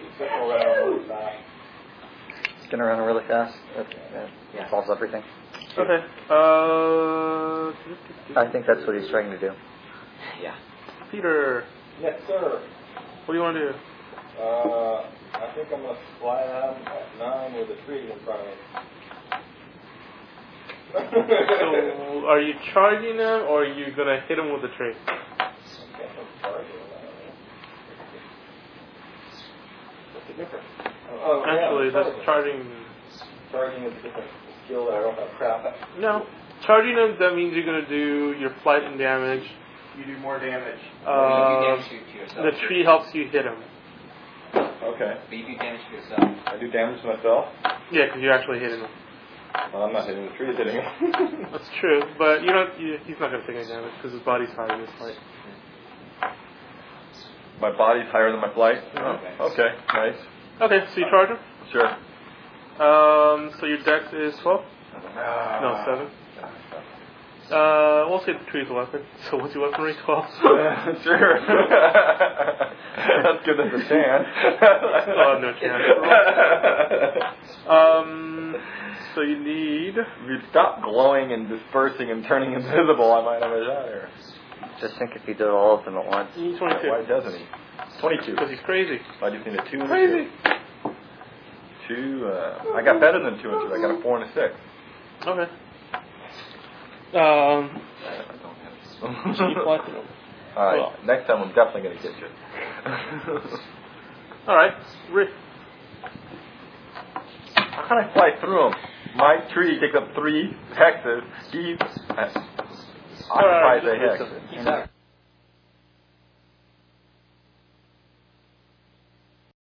Spin around really fast. That, that Yeah. solves everything. Okay. Uh, I think that's what he's trying to do. Yeah. Peter, Yes, sir. what do you want to do? Uh, I think I'm going to fly down at nine with a tree in front of me. So, are you charging him, or are you going to hit him with the tree? What's the difference? Oh, Actually, yeah, that's charging. Charging is a different skill that I don't have crap at. No. Charging him, that means you're going to do your flight and damage. You do more damage. you Uh, do damage to yourself. the tree helps you hit him. Okay. But you do damage to yourself. I do damage to myself? Yeah, because you're actually hitting him. Well, I'm not hitting the tree, it's hitting him. That's true, but you don't. You, he's not going to take any damage because his body's higher in this fight. My body's higher than my flight? Oh. Okay, nice. Okay, so you charge him. Sure. Um, so your dex is twelve. No, seven. Uh, we'll say the tree's a weapon. So what's your weaponry? twelve. Sure. Let's give this a chance. Still have no chance. Um, so you need. If you stop glowing and dispersing and turning invisible, I might have a shot here. Just think if he did all of them at once. You need twenty-two. Why doesn't he? twenty-two. Because he's crazy. I just need a two and Crazy. a two. Two, uh, I got better than two and two. I got a four and a six. Okay. Um, I keep watching him. Alright, Well. next time I'm definitely going to get you. Alright, Rick. How can I fly through him? My tree takes up three hexes. He occupies Alright, a hex. He's up.